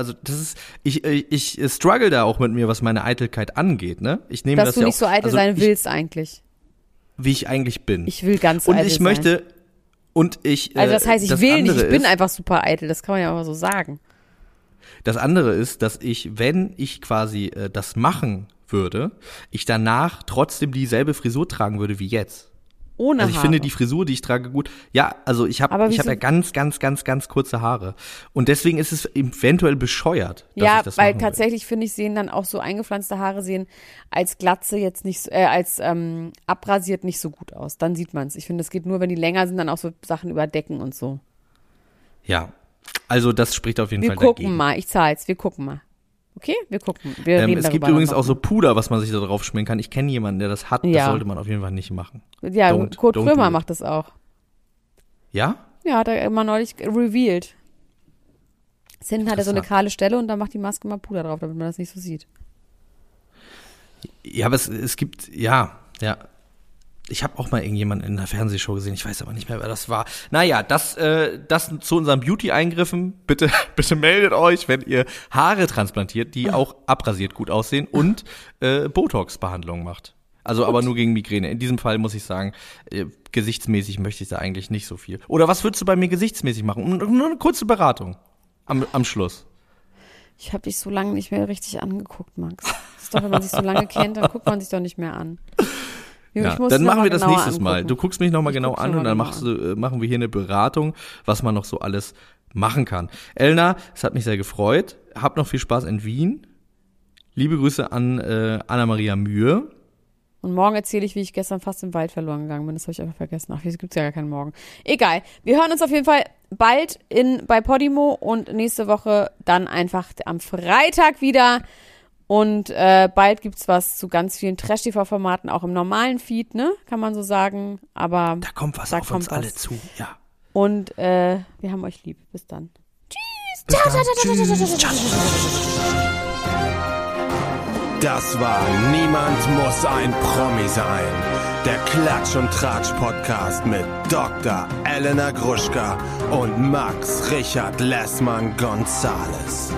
ich struggle da auch mit mir, was meine Eitelkeit angeht, ne? Ich nehme Dass das du ja nicht auch, so eitel sein willst eigentlich. wie ich eigentlich bin. Ich will ganz und eitel ich sein. möchte Also das heißt, ich will nicht, ich bin ist, einfach super eitel. Das kann man ja auch so sagen. Das andere ist, dass wenn ich quasi das machen würde, ich danach trotzdem dieselbe Frisur tragen würde wie jetzt. Ohne Also ich Haare. finde die Frisur, die ich trage, gut. Ja, also ich habe Aber wieso- ja ganz, ganz, ganz, ganz kurze Haare. Und deswegen ist es eventuell bescheuert, dass Ja, ich das weil machen tatsächlich finde ich, sehen dann auch so eingepflanzte Haare sehen als Glatze jetzt nicht, als abrasiert nicht so gut aus. Dann sieht man es. Ich finde, es geht nur, wenn die länger sind, dann auch so Sachen überdecken und so. will. Ja, also das spricht auf jeden Wir Fall gucken dagegen. mal. Ich zahl's. Wir gucken mal. Okay? Wir gucken. Wir reden Es darüber gibt dann übrigens noch auch so mal. Puder, was man sich da drauf schmieren kann. Ich kenne jemanden, der das hat. Das Ja. sollte man auf jeden Fall nicht machen. Ja, Don't Kurt do Krömer it. macht das auch. Ja? Ja, hat er immer neulich revealed. Hinten hat er so eine Interessant. kahle Stelle und da macht die Maske mal Puder drauf, damit man das nicht so sieht. Ja, aber es gibt, ja. Ich habe auch mal irgendjemanden in einer Fernsehshow gesehen, ich weiß aber nicht mehr, wer das war. Naja, das zu unseren Beauty-Eingriffen. Bitte meldet euch, wenn ihr Haare transplantiert, die auch abrasiert gut aussehen und Botox-Behandlung macht. Also aber nur gegen Migräne. In diesem Fall muss ich sagen, gesichtsmäßig möchte ich da eigentlich nicht so viel. Oder was würdest du bei mir gesichtsmäßig machen? Nur eine kurze Beratung am Schluss. Ich habe dich so lange nicht mehr richtig angeguckt, Max. Das ist doch, wenn man sich so lange kennt, dann guckt man sich doch nicht mehr an. Ja, Ich muss dann noch machen mal wir das genauer nächstes Mal. angucken. Du guckst mich nochmal Ich genau guck's an noch und mal dann genau machen wir hier eine Beratung, was man noch so alles machen kann. Elna, es hat mich sehr gefreut. Hab noch viel Spaß in Wien. Liebe Grüße an Anna-Maria Mühe. Und morgen erzähle ich, wie ich gestern fast im Wald verloren gegangen bin. Das habe ich einfach vergessen. Ach, wieso gibt's ja gar keinen Morgen. Egal. Wir hören uns auf jeden Fall bald bei Podimo und nächste Woche dann einfach am Freitag wieder. Und bald gibt's was zu ganz vielen Trash-TV-Formaten, auch im normalen Feed, ne? Kann man so sagen. Aber Da kommt was da auf uns kommt alle was. zu. Ja. Und wir haben euch lieb. Bis dann. Bis dann. Tschüss. Ciao. Das war Niemand muss ein Promi sein. Der Klatsch und Tratsch Podcast mit Dr. Elena Gruschka und Max Richard Lessmann Gonzales.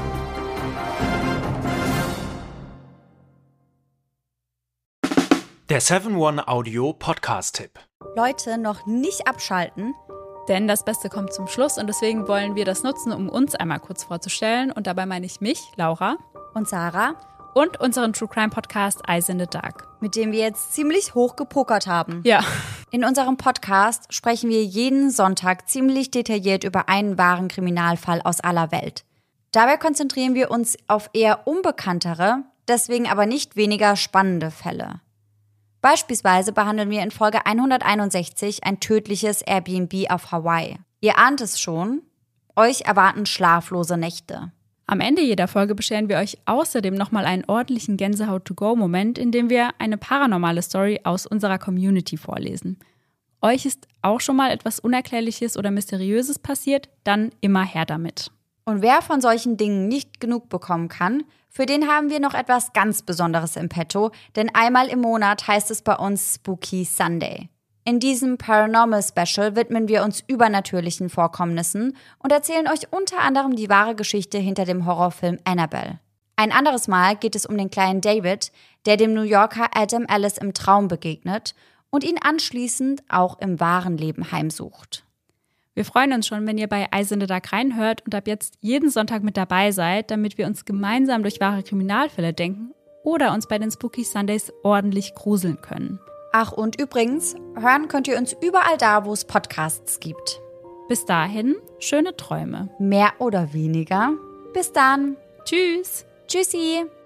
Der 7-One Audio Podcast-Tipp. Leute, noch nicht abschalten. Denn das Beste kommt zum Schluss und deswegen wollen wir das nutzen, um uns einmal kurz vorzustellen. Und dabei meine ich mich, Laura, Und Sarah, und unseren True Crime Podcast Eyes in the Dark. mit dem wir jetzt ziemlich hoch gepokert haben. Ja, In unserem Podcast sprechen wir jeden Sonntag ziemlich detailliert über einen wahren Kriminalfall aus aller Welt. Dabei konzentrieren wir uns auf eher unbekanntere, deswegen aber nicht weniger spannende Fälle. Beispielsweise behandeln wir in Folge 161 ein tödliches Airbnb auf Hawaii. Ihr ahnt es schon, euch erwarten schlaflose Nächte. am Ende jeder Folge bescheren wir euch außerdem nochmal einen ordentlichen Gänsehaut-to-go-Moment, in dem wir eine paranormale Story aus unserer Community vorlesen. Euch ist auch schon mal etwas Unerklärliches oder Mysteriöses passiert? Dann immer her damit. Und wer von solchen Dingen nicht genug bekommen kann, für den haben wir noch etwas ganz Besonderes im Petto, denn einmal im Monat heißt es bei uns Spooky Sunday. In diesem Paranormal Special widmen wir uns übernatürlichen Vorkommnissen und erzählen euch unter anderem die wahre Geschichte hinter dem Horrorfilm Annabelle. Ein anderes Mal geht es um den kleinen David, der dem New Yorker Adam Ellis im Traum begegnet und ihn anschließend auch im wahren Leben heimsucht. Wir freuen uns schon, wenn ihr bei Eyes in the Dark reinhört und ab jetzt jeden Sonntag mit dabei seid, damit wir uns gemeinsam durch wahre Kriminalfälle denken oder uns bei den Spooky Sundays ordentlich gruseln können. Ach, und übrigens, hören könnt ihr uns überall da, wo es Podcasts gibt. Bis dahin, schöne Träume. Mehr oder weniger Bis dann. Tschüss. Tschüssi.